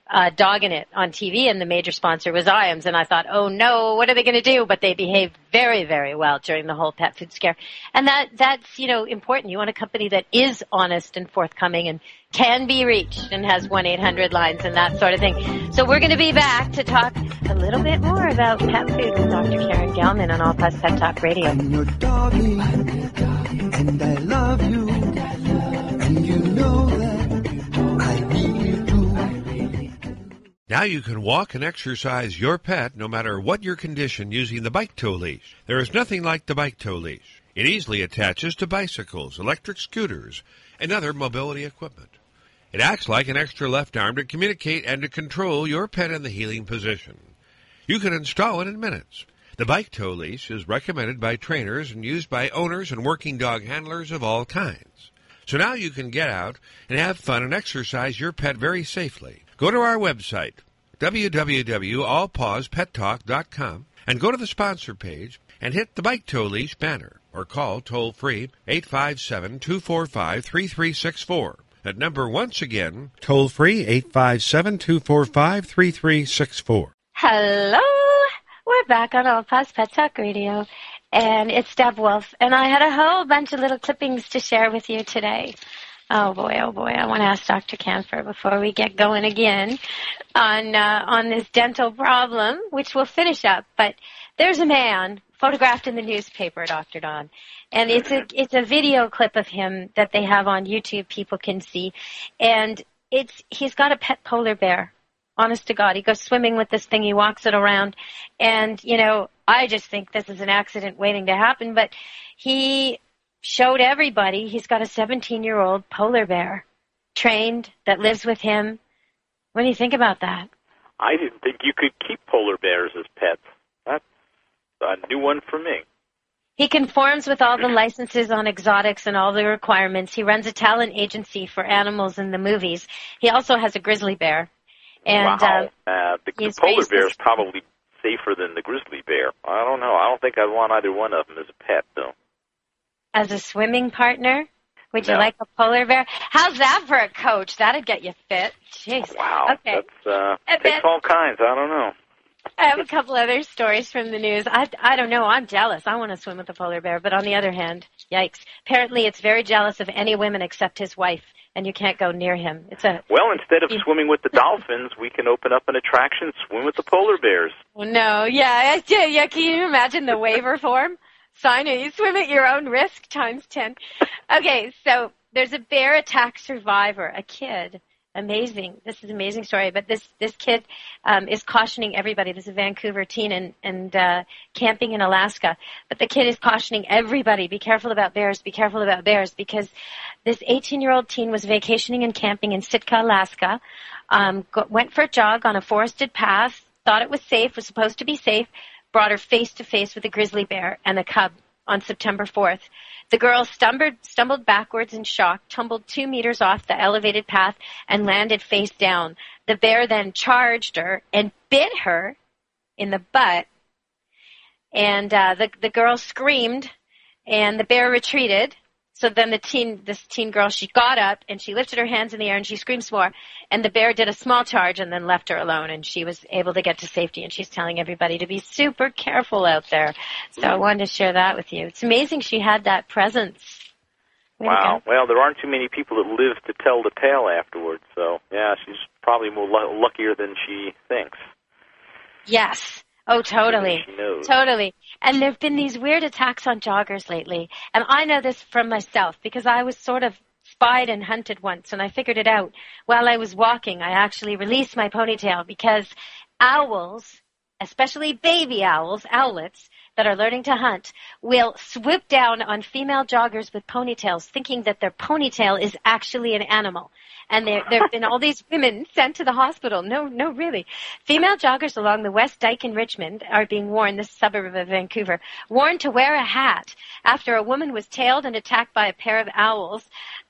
dogging it on TV, and the major sponsor was Iams, and I thought, oh no, what are they going to do? But they behaved very, very well during the whole pet food scare. And that's, important. You want a company that is honest and forthcoming and can be reached and has 1-800 lines and that sort of thing. So we're going to be back to talk a little bit more about pet food with Dr. Karen Gelman on All Plus Pet Talk Radio. I'm your doggy, and I love you, and you know that I really do. Now you can walk and exercise your pet no matter what your condition using the Bike Tow Leash. There is nothing like the Bike Tow Leash. It easily attaches to bicycles, electric scooters, and other mobility equipment. It acts like an extra left arm to communicate and to control your pet in the heeling position. You can install it in minutes. The Bike Tow Leash is recommended by trainers and used by owners and working dog handlers of all kinds. So now you can get out and have fun and exercise your pet very safely. Go to our website, www.allpawspettalk.com, and go to the sponsor page and hit the Bike Tow Leash banner, or call toll-free 857-245-3364. That number once again, toll-free 857-245-3364. Hello! We're back on All Paws Pet Talk Radio, and it's Deb Wolf, and I had a whole bunch of little clippings to share with you today. Oh boy, I want to ask Dr. Canfer before we get going again on this dental problem, which we'll finish up. But there's a man photographed in the newspaper, Dr. Don, and it's a video clip of him that they have on YouTube. People can see, and he's got a pet polar bear. Honest to God, he goes swimming with this thing. He walks it around, and I just think this is an accident waiting to happen. But he showed everybody he's got a 17-year-old polar bear trained that lives with him. What do you think about that? I didn't think you could keep polar bears as pets. That's a new one for me. He conforms with all the licenses on exotics and all the requirements. He runs a talent agency for animals in the movies. He also has a grizzly bear. And, wow. The polar bear is probably safer than the grizzly bear. I don't know. I don't think I'd want either one of them as a pet, though. As a swimming partner? Would you like a polar bear? How's that for a coach? That'd get you fit. Jeez. Wow. Okay. Takes all kinds. I don't know. I have a couple other stories from the news. I don't know. I'm jealous. I want to swim with a polar bear. But on the other hand, yikes. Apparently it's very jealous of any women except his wife, and you can't go near him. Well, instead of swimming with the dolphins, we can open up an attraction, swim with the polar bears. Well, no. Yeah. Can you imagine the waiver form? Sign it. You swim at your own risk times 10. Okay, so there's a bear attack survivor, a kid. Amazing. This is an amazing story. But this kid is cautioning everybody. This is a Vancouver teen and camping in Alaska. But the kid is cautioning everybody, be careful about bears, because this 18-year-old teen was vacationing and camping in Sitka, Alaska, went for a jog on a forested path, thought it was safe, was supposed to be safe, brought her face-to-face with a grizzly bear and a cub on September 4th. The girl stumbled backwards in shock, tumbled 2 meters off the elevated path, and landed face down. The bear then charged her and bit her in the butt, and the girl screamed, and the bear retreated. So then this teen girl, she got up, and she lifted her hands in the air, and she screamed some more, and the bear did a small charge and then left her alone, and she was able to get to safety, and she's telling everybody to be super careful out there. So I wanted to share that with you. It's amazing she had that presence. Wow. Well, there aren't too many people that live to tell the tale afterwards, so, yeah, she's probably more luckier than she thinks. Yes. Oh, totally. Totally. And there have been these weird attacks on joggers lately. And I know this from myself because I was sort of spied and hunted once, and I figured it out. While I was walking, I actually released my ponytail because owls, especially baby owls, owlets, that are learning to hunt, will swoop down on female joggers with ponytails, thinking that their ponytail is actually an animal. And there have been all these women sent to the hospital. No, really. Female joggers along the West Dyke in Richmond are being warned, this suburb of Vancouver, warned to wear a hat after a woman was tailed and attacked by a pair of owls.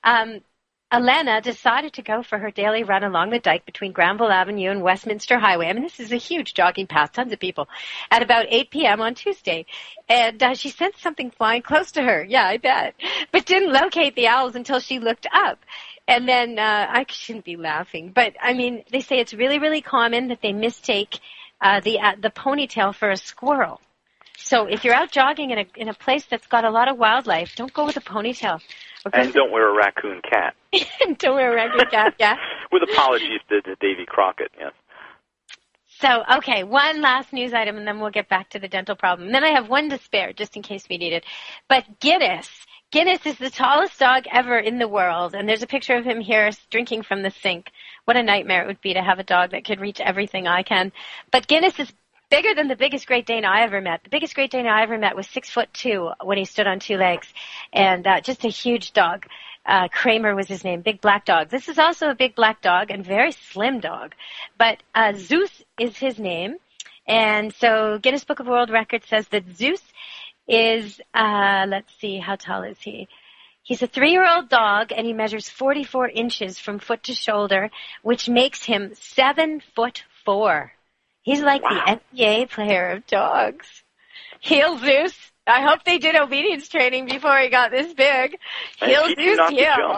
Elena decided to go for her daily run along the dike between Granville Avenue and Westminster Highway. I mean, this is a huge jogging path, tons of people, at about 8 p.m. on Tuesday. And she sensed something flying close to her. Yeah, I bet. But didn't locate the owls until she looked up. And then I shouldn't be laughing, but I mean, they say it's really, really common that they mistake the ponytail for a squirrel. So if you're out jogging in a place that's got a lot of wildlife, don't go with a ponytail. And don't wear a raccoon cat. Don't wear a raccoon cat, yeah. With apologies to Davy Crockett, yes. So, okay, one last news item, and then we'll get back to the dental problem. And then I have one to spare, just in case we need it. But Guinness is the tallest dog ever in the world, and there's a picture of him here drinking from the sink. What a nightmare it would be to have a dog that could reach everything I can. But Guinness is bigger than the biggest Great Dane I ever met. The biggest Great Dane I ever met was 6'2" when he stood on two legs, and just a huge dog. Kramer was his name, big black dog. This is also a big black dog and very slim dog. But Zeus is his name. And so Guinness Book of World Records says that Zeus is, let's see, how tall is he? He's a 3-year-old dog, and he measures 44 inches from foot to shoulder, which makes him 7'4". He's like the NBA player of dogs. Heel Zeus. I hope they did obedience training before he got this big. Heel Zeus, yeah.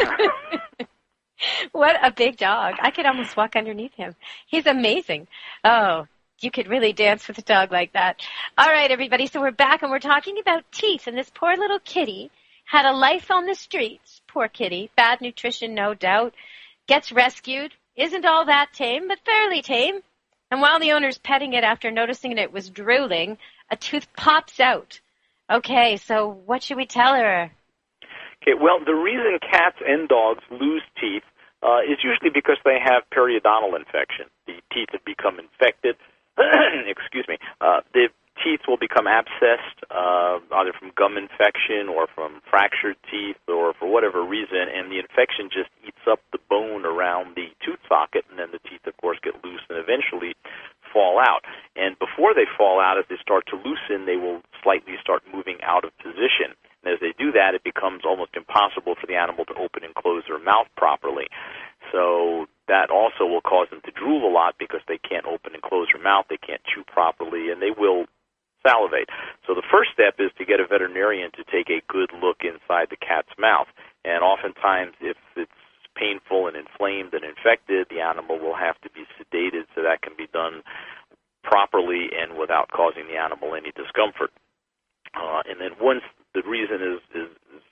What a big dog. I could almost walk underneath him. He's amazing. Oh, you could really dance with a dog like that. All right, everybody, so we're back, and we're talking about teeth, and this poor little kitty had a life on the streets. Poor kitty. Bad nutrition, no doubt. Gets rescued. Isn't all that tame, but fairly tame. And while the owner's petting it after noticing it was drooling, a tooth pops out. Okay, so what should we tell her? Okay, well, the reason cats and dogs lose teeth is usually because they have periodontal infection. The teeth have become infected. Excuse me. The teeth will become abscessed, either from gum infection or from fractured teeth or for whatever reason, and the infection just eats up the bone around the tooth socket, and then the teeth, of course, get loose and eventually fall out. And before they fall out, as they start to loosen, they will slightly start moving out of position. And as they do that, it becomes almost impossible for the animal to open and close their mouth properly. So that also will cause them to drool a lot because they can't open and close their mouth, they can't chew properly, and they will salivate. So the first step is to get a veterinarian to take a good look inside the cat's mouth. And oftentimes, if it's painful and inflamed and infected, the animal will have to be sedated so that can be done properly and without causing the animal any discomfort. And then once the reason is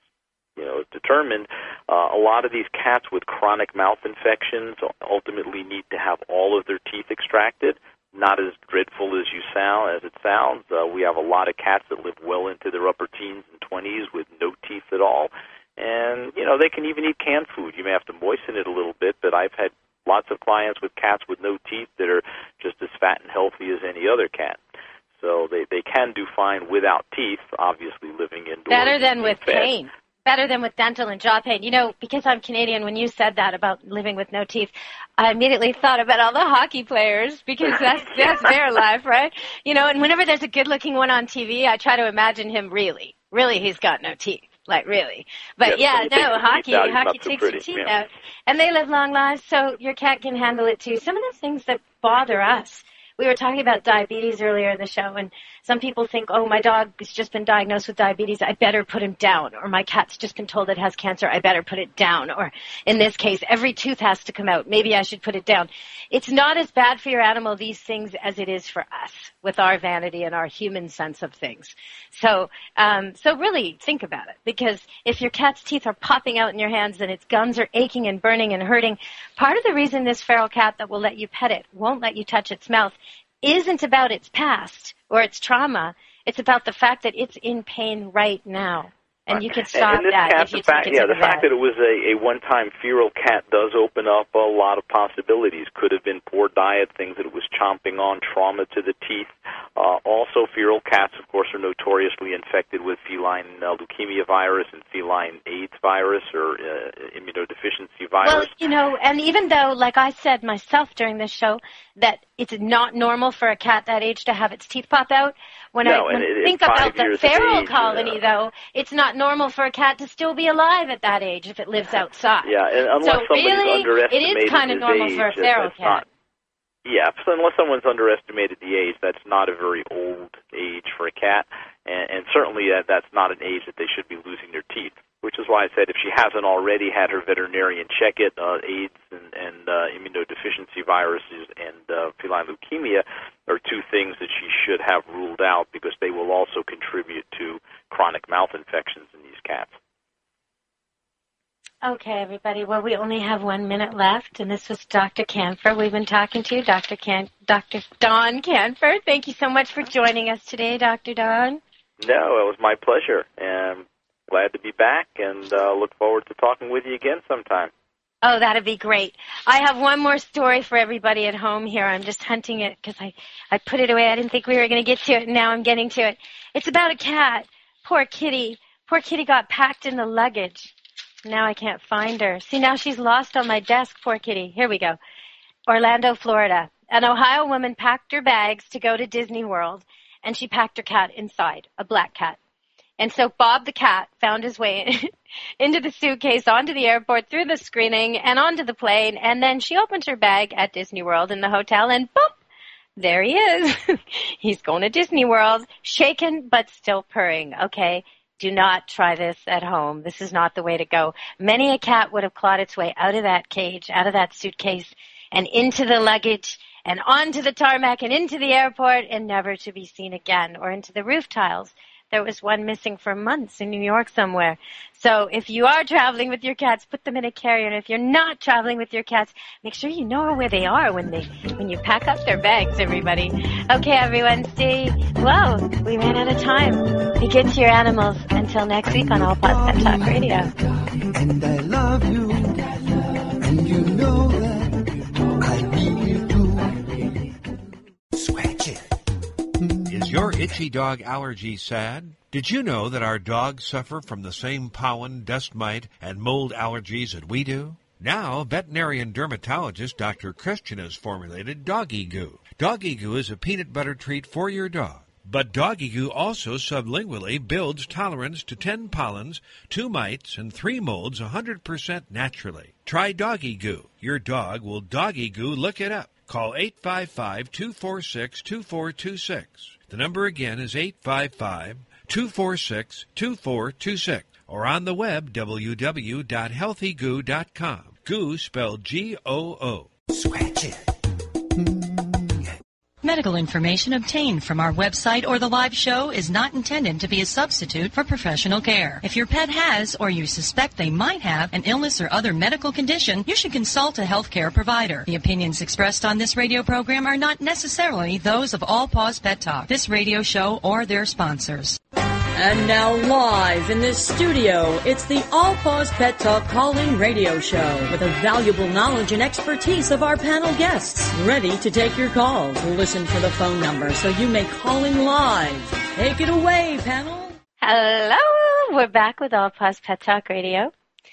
determined, a lot of these cats with chronic mouth infections ultimately need to have all of their teeth extracted. Not as dreadful as it sounds. We have a lot of cats that live well into their upper teens and 20s with no teeth at all. And, they can even eat canned food. You may have to moisten it a little bit, but I've had lots of clients with cats with no teeth that are just as fat and healthy as any other cat. So they can do fine without teeth, obviously living indoors. Better than with pain. Better than with dental and jaw pain. Because I'm Canadian, when you said that about living with no teeth, I immediately thought about all the hockey players because that's their life, right? And whenever there's a good-looking one on TV, I try to imagine him really he's got no teeth. Like, really. But, hockey takes your teeth out. And they live long lives, so your cat can handle it, too. Some of the things that bother us, we were talking about diabetes earlier in the show, and some people think, oh, my dog has just been diagnosed with diabetes, I better put him down. Or my cat's just been told it has cancer, I better put it down. Or in this case, every tooth has to come out, maybe I should put it down. It's not as bad for your animal, these things, as it is for us with our vanity and our human sense of things. So really think about it, because if your cat's teeth are popping out in your hands and its gums are aching and burning and hurting, part of the reason this feral cat that will let you pet it won't let you touch its mouth isn't about its past or its trauma. It's about the fact that it's in pain right now. And you can stop that if you take it to the fact that it was a one-time feral cat does open up a lot of possibilities. Could have been poor diet, things that it was chomping on, trauma to the teeth. Also, feral cats, of course, are notoriously infected with feline leukemia virus and feline AIDS virus or immunodeficiency virus. Well, and even though, like I said myself during this show, that it's not normal for a cat that age to have its teeth pop out, when I think about the feral colony, though, it's not normal for a cat to still be alive at that age if it lives outside. Yeah, and unless somebody's underestimated it is kind of normal for a feral cat. So unless someone's underestimated the age, that's not a very old age for a cat, and certainly that's not an age that they should be losing their teeth, which is is why I said if she hasn't already had her veterinarian check it, AIDS and immunodeficiency viruses and feline leukemia are two things that she should have ruled out because they will also contribute to chronic mouth infections in these cats. Okay, everybody. Well, we only have 1 minute left, and this was Dr. Kanfer. We've been talking to Dr. Don Kanfer. Thank you so much for joining us today, Dr. Don. No, it was my pleasure, and glad to be back, and look forward to talking with you again sometime. Oh, that'd be great. I have one more story for everybody at home here. I'm just hunting it because I put it away. I didn't think we were going to get to it, and now I'm getting to it. It's about a cat. Poor kitty. Poor kitty got packed in the luggage. Now I can't find her. See, now she's lost on my desk, poor kitty. Here we go. Orlando, Florida. An Ohio woman packed her bags to go to Disney World, and she packed her cat inside, a black cat. And so Bob the cat found his way into the suitcase, onto the airport, through the screening, and onto the plane, and then she opened her bag at Disney World in the hotel, and boop, there he is. He's going to Disney World, shaken but still purring, okay? Do not try this at home. This is not the way to go. Many a cat would have clawed its way out of that cage, out of that suitcase, and into the luggage, and onto the tarmac, and into the airport, and never to be seen again, or into the roof tiles. There was one missing for months in New York somewhere. So if you are traveling with your cats, put them in a carrier. And if you're not traveling with your cats, make sure you know where they are when you pack up their bags, everybody. Okay, everyone, stay. Whoa, we ran out of time. Be good to your animals. Until next week on All Paws Pet Talk Radio. And I love you, and you know that I really do. Scratch it. Is your itchy dog allergy sad? Did you know that our dogs suffer from the same pollen, dust mite, and mold allergies that we do? Now, veterinarian dermatologist Dr. Christian has formulated Doggy Goo. Doggy Goo is a peanut butter treat for your dog. But Doggy Goo also sublingually builds tolerance to 10 pollens, 2 mites, and 3 molds 100% naturally. Try Doggy Goo. Your dog will Doggy Goo. Look it up. Call 855-246-2426. The number again is 855-246-2426. Or on the web, www.healthygoo.com. Goo spelled G-O-O. Scratch it. Medical information obtained from our website or the live show is not intended to be a substitute for professional care. If your pet has or you suspect they might have an illness or other medical condition, you should consult a healthcare provider. The opinions expressed on this radio program are not necessarily those of All Paws Pet Talk, this radio show, or their sponsors. And now live in this studio, it's the All Paws Pet Talk call-in radio show with the valuable knowledge and expertise of our panel guests. Ready to take your calls. Listen for the phone number so you may call in live. Take it away, panel. Hello. We're back with All Paws Pet Talk Radio.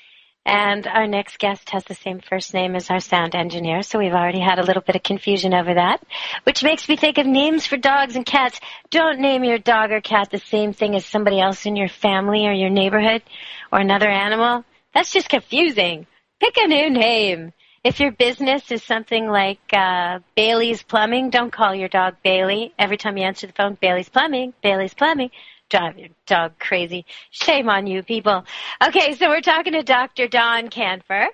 And our next guest has the same first name as our sound engineer, so we've already had a little bit of confusion over that, which makes me think of names for dogs and cats. Don't name your dog or cat the same thing as somebody else in your family or your neighborhood or another animal. That's just confusing. Pick a new name. If your business is something like Bailey's Plumbing, don't call your dog Bailey. Every time you answer the phone, Bailey's Plumbing, Bailey's Plumbing. Drive your dog crazy. Shame on you, people. Okay, so we're talking to Dr. Don Kanfer,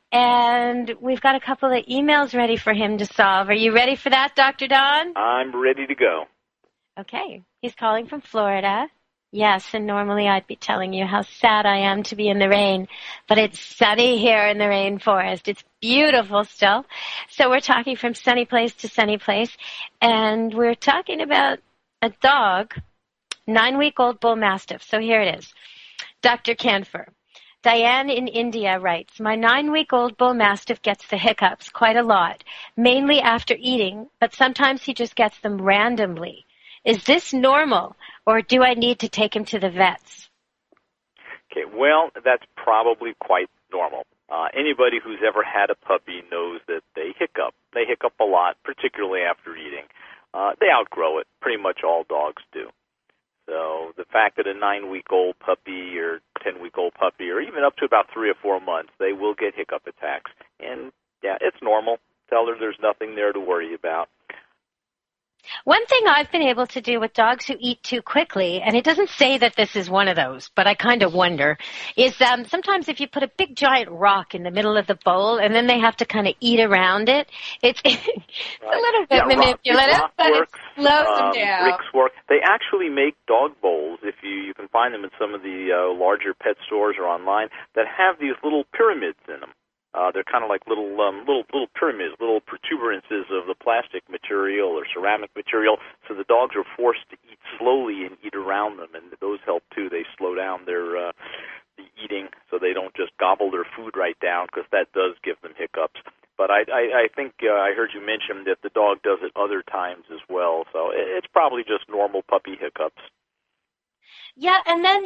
and we've got a couple of emails ready for him to solve. Are you ready for that, Dr. Don? I'm ready to go. Okay. He's calling from Florida. Yes, and normally I'd be telling you how sad I am to be in the rain, but it's sunny here in the rainforest. It's beautiful still. So we're talking from sunny place to sunny place, and we're talking about a dog, 9-week-old bull mastiff. So here it is. Dr. Kanfer. Diane in India writes, my 9-week-old bull mastiff gets the hiccups quite a lot, mainly after eating, but sometimes he just gets them randomly. Is this normal, or do I need to take him to the vets? Okay, well, that's probably quite normal. Anybody who's ever had a puppy knows that they hiccup. They hiccup a lot, particularly after eating. They outgrow it. Pretty much all dogs do. So the fact that a 9-week-old puppy or 10-week-old puppy or even up to about 3 or 4 months, they will get hiccup attacks. And, yeah, it's normal. Tell her there's nothing there to worry about. One thing I've been able to do with dogs who eat too quickly, and it doesn't say that this is one of those, but I kind of wonder, is sometimes if you put a big giant rock in the middle of the bowl and then they have to kind of eat around it, it's a little bit manipulative, but it slows them down. Bricks work. They actually make dog bowls, if you can find them in some of the larger pet stores or online, that have these little pyramids in them. They're kind of like little pyramids, little protuberances of the plastic material or ceramic material, so the dogs are forced to eat slowly and eat around them, and those help too. They slow down their the eating so they don't just gobble their food right down, because that does give them hiccups. But I think I heard you mention that the dog does it other times as well, so it's probably just normal puppy hiccups. Yeah, and then,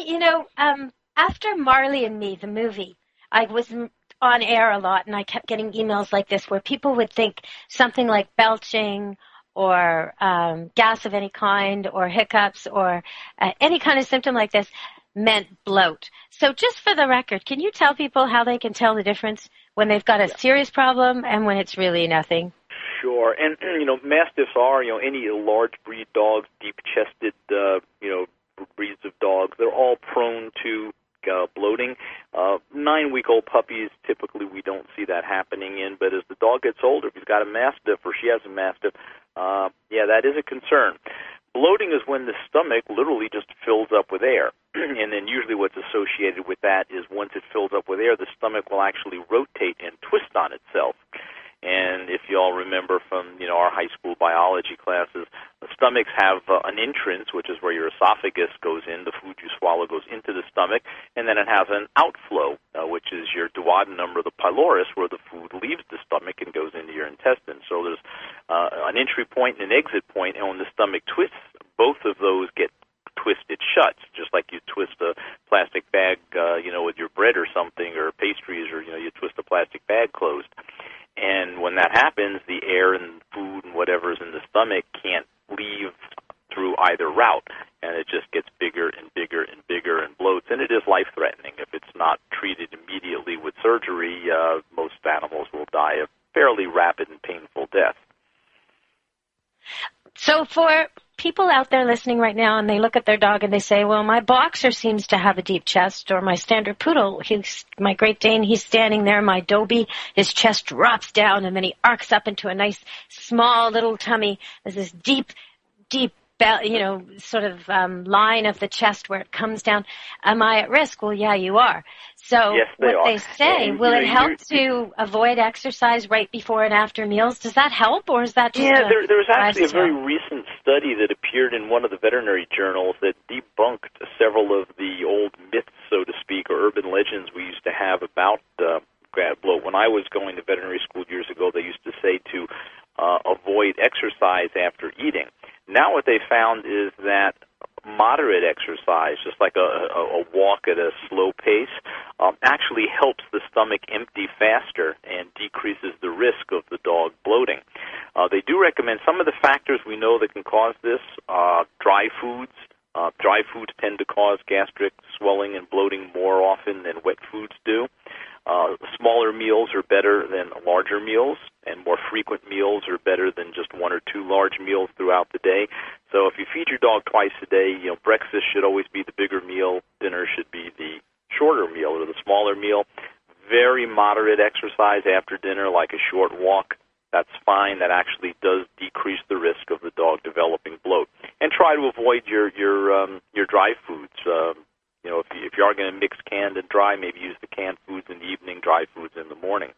after Marley and Me, the movie, I was on air a lot, and I kept getting emails like this where people would think something like belching or gas of any kind or hiccups or any kind of symptom like this meant bloat. So just for the record, can you tell people how they can tell the difference when they've got a serious problem and when it's really nothing? Sure, and Mastiffs are, any large breed dogs, deep-chested, breeds of dogs, they're all prone to bloating. 9-week-old puppies, typically we don't see that happening in, but as the dog gets older, if he's got a Mastiff or she has a Mastiff, that is a concern. Bloating is when the stomach literally just fills up with air, and then usually what's associated with that is once it fills up with air, the stomach will actually rotate and twist on itself. And if you all remember from, our high school biology classes, the stomachs have an entrance, which is where your esophagus goes in, the food you swallow goes into the stomach, and then it has an outflow, which is your duodenum or the pylorus, where the food leaves the stomach and goes into your intestines. So there's an entry point and an exit point, and when the stomach twists, both of those get twisted shut, just like you twist a plastic bag, with your bread or something, or pastries, or, you twist a plastic bag closed. And when that happens, the air and food and whatever's in the stomach can't leave through either route, and it just gets bigger and bigger and bigger and bloats, and it is life-threatening. If it's not treated immediately with surgery, most animals will die a fairly rapid and painful death. So for people out there listening right now and they look at their dog and they say, well, my boxer seems to have a deep chest, or my standard poodle, my Great Dane, he's standing there, my Dobie, his chest drops down and then he arcs up into a nice small little tummy. There's this deep line of the chest where it comes down. Am I at risk? Well, yeah, you are. So yes, they say, will it help to avoid exercise right before and after meals? Does that help, or is that just there was actually a very recent study that appeared in one of the veterinary journals that debunked several of the old myths, so to speak, or urban legends we used to have about bloat. When I was going to veterinary school years ago, they used to say to avoid exercise after eating. Now what they found is that moderate exercise, just like a walk at a slow pace, actually helps the stomach empty faster and decreases the risk of the dog bloating. They do recommend some of the factors we know that can cause this. Dry foods. Dry foods tend to cause gastric swelling and bloating more often than wet foods do. Smaller meals are better than larger meals, and more frequent meals are better than just one or two large meals throughout the day. So if you feed your dog twice a day, breakfast should always be the bigger meal, dinner should be the shorter meal or the smaller meal. Very moderate exercise after dinner, like a short walk, that's fine. That actually does decrease the risk of the dog developing bloat. And try to avoid your dry foods. If you are going to mix canned and dry, maybe use the canned foods in the evening, dry foods in the morning.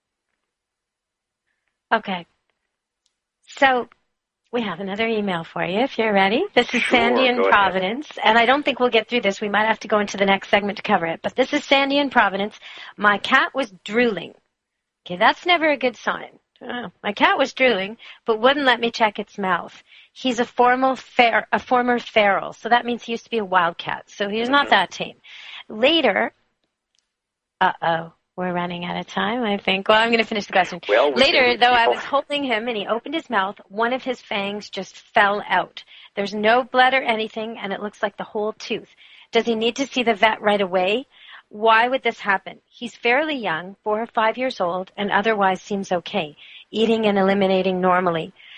Okay. So we have another email for you if you're ready. This is Sandy in Providence, and I don't think we'll get through this. We might have to go into the next segment to cover it. But this is Sandy in Providence. My cat was drooling. Okay, that's never a good sign. My cat was drooling, but wouldn't let me check its mouth. He's a former feral, so that means he used to be a wildcat, so he's not that tame. Later, we're running out of time, I think. Well, I'm going to finish the question. Later, though, I was holding him, and he opened his mouth. One of his fangs just fell out. There's no blood or anything, and it looks like the whole tooth. Does he need to see the vet right away? Why would this happen? He's fairly young, 4 or 5 years old, and otherwise seems okay, eating and eliminating normally.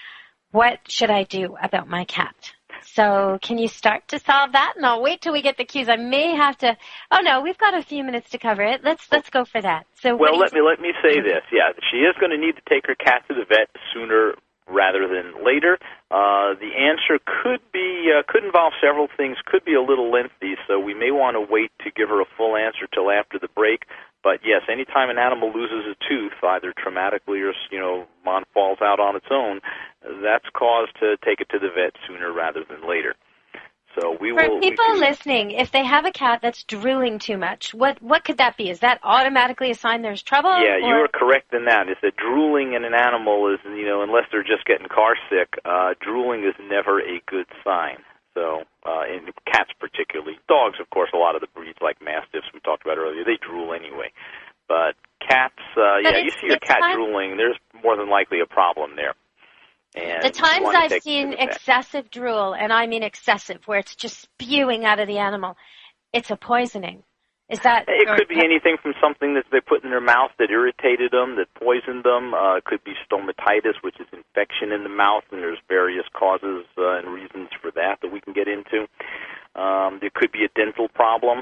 what should I do about my cat? So can you start to solve that? And I'll wait till we get the cues. I may have to. Oh no, we've got a few minutes to cover it. Let's go for that. So well, let me say this. Yeah, she is going to need to take her cat to the vet sooner rather than later. The answer could involve several things. Could be a little lengthy, so we may want to wait to give her a full answer till after the break. But yes, anytime an animal loses a tooth, either traumatically or falls out on its own, that's cause to take it to the vet sooner rather than later. So For people listening, if they have a cat that's drooling too much, what could that be? Is that automatically a sign there's trouble? Yeah, you are correct in that. Is that drooling in an animal is, unless they're just getting car sick, drooling is never a good sign. So, in cats particularly. Dogs, of course, a lot of the breeds like Mastiffs we talked about earlier, they drool anyway. But cats, you see your cat drooling, there's more than likely a problem there. And the times I've seen excessive drool, and I mean excessive, where it's just spewing out of the animal, it's a poisoning. Is that? It could be anything from something that they put in their mouth that irritated them, that poisoned them. It could be stomatitis, which is infection in the mouth, and there's various causes and reasons for that we can get into. There could be a dental problem.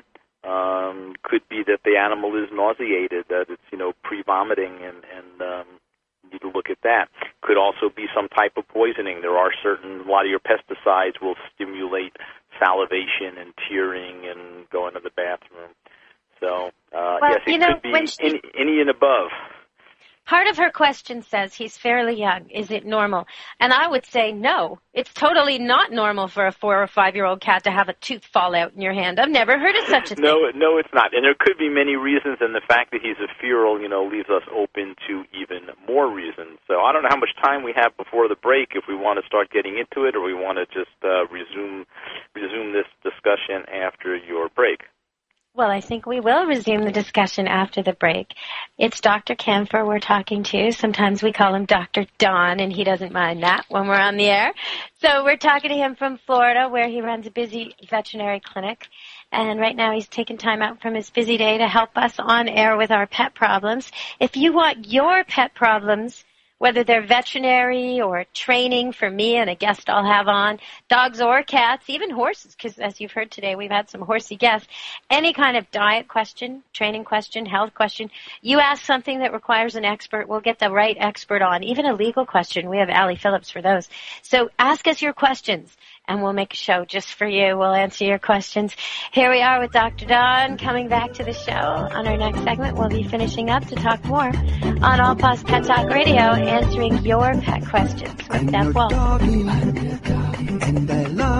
Could be that the animal is nauseated, that it's pre-vomiting, and need to look at that. Could also be some type of poisoning. There are a lot of your pesticides will stimulate salivation and tearing and going to the bathroom. So, yes, it could be any and above. Part of her question says he's fairly young. Is it normal? And I would say no. It's totally not normal for a 4 or 5-year-old cat to have a tooth fall out in your hand. I've never heard of such a thing. No, it's not. And there could be many reasons, and the fact that he's a feral, leaves us open to even more reasons. So I don't know how much time we have before the break, if we want to start getting into it, or we want to just resume this discussion after your break. Well, I think we will resume the discussion after the break. It's Dr. Kampfer we're talking to. Sometimes we call him Dr. Don, and he doesn't mind that when we're on the air. So we're talking to him from Florida, where he runs a busy veterinary clinic. And right now he's taking time out from his busy day to help us on air with our pet problems. If you want your pet problems, whether they're veterinary or training for me and a guest I'll have on, dogs or cats, even horses, because as you've heard today, we've had some horsey guests. Any kind of diet question, training question, health question, you ask something that requires an expert, we'll get the right expert on. Even a legal question, we have Allie Phillips for those. So ask us your questions, and we'll make a show just for you. We'll answer your questions. Here we are with Dr. Don coming back to the show. On our next segment, we'll be finishing up to talk more on All Paws Pet Talk Radio, answering your pet questions with Deb Wolf. And I love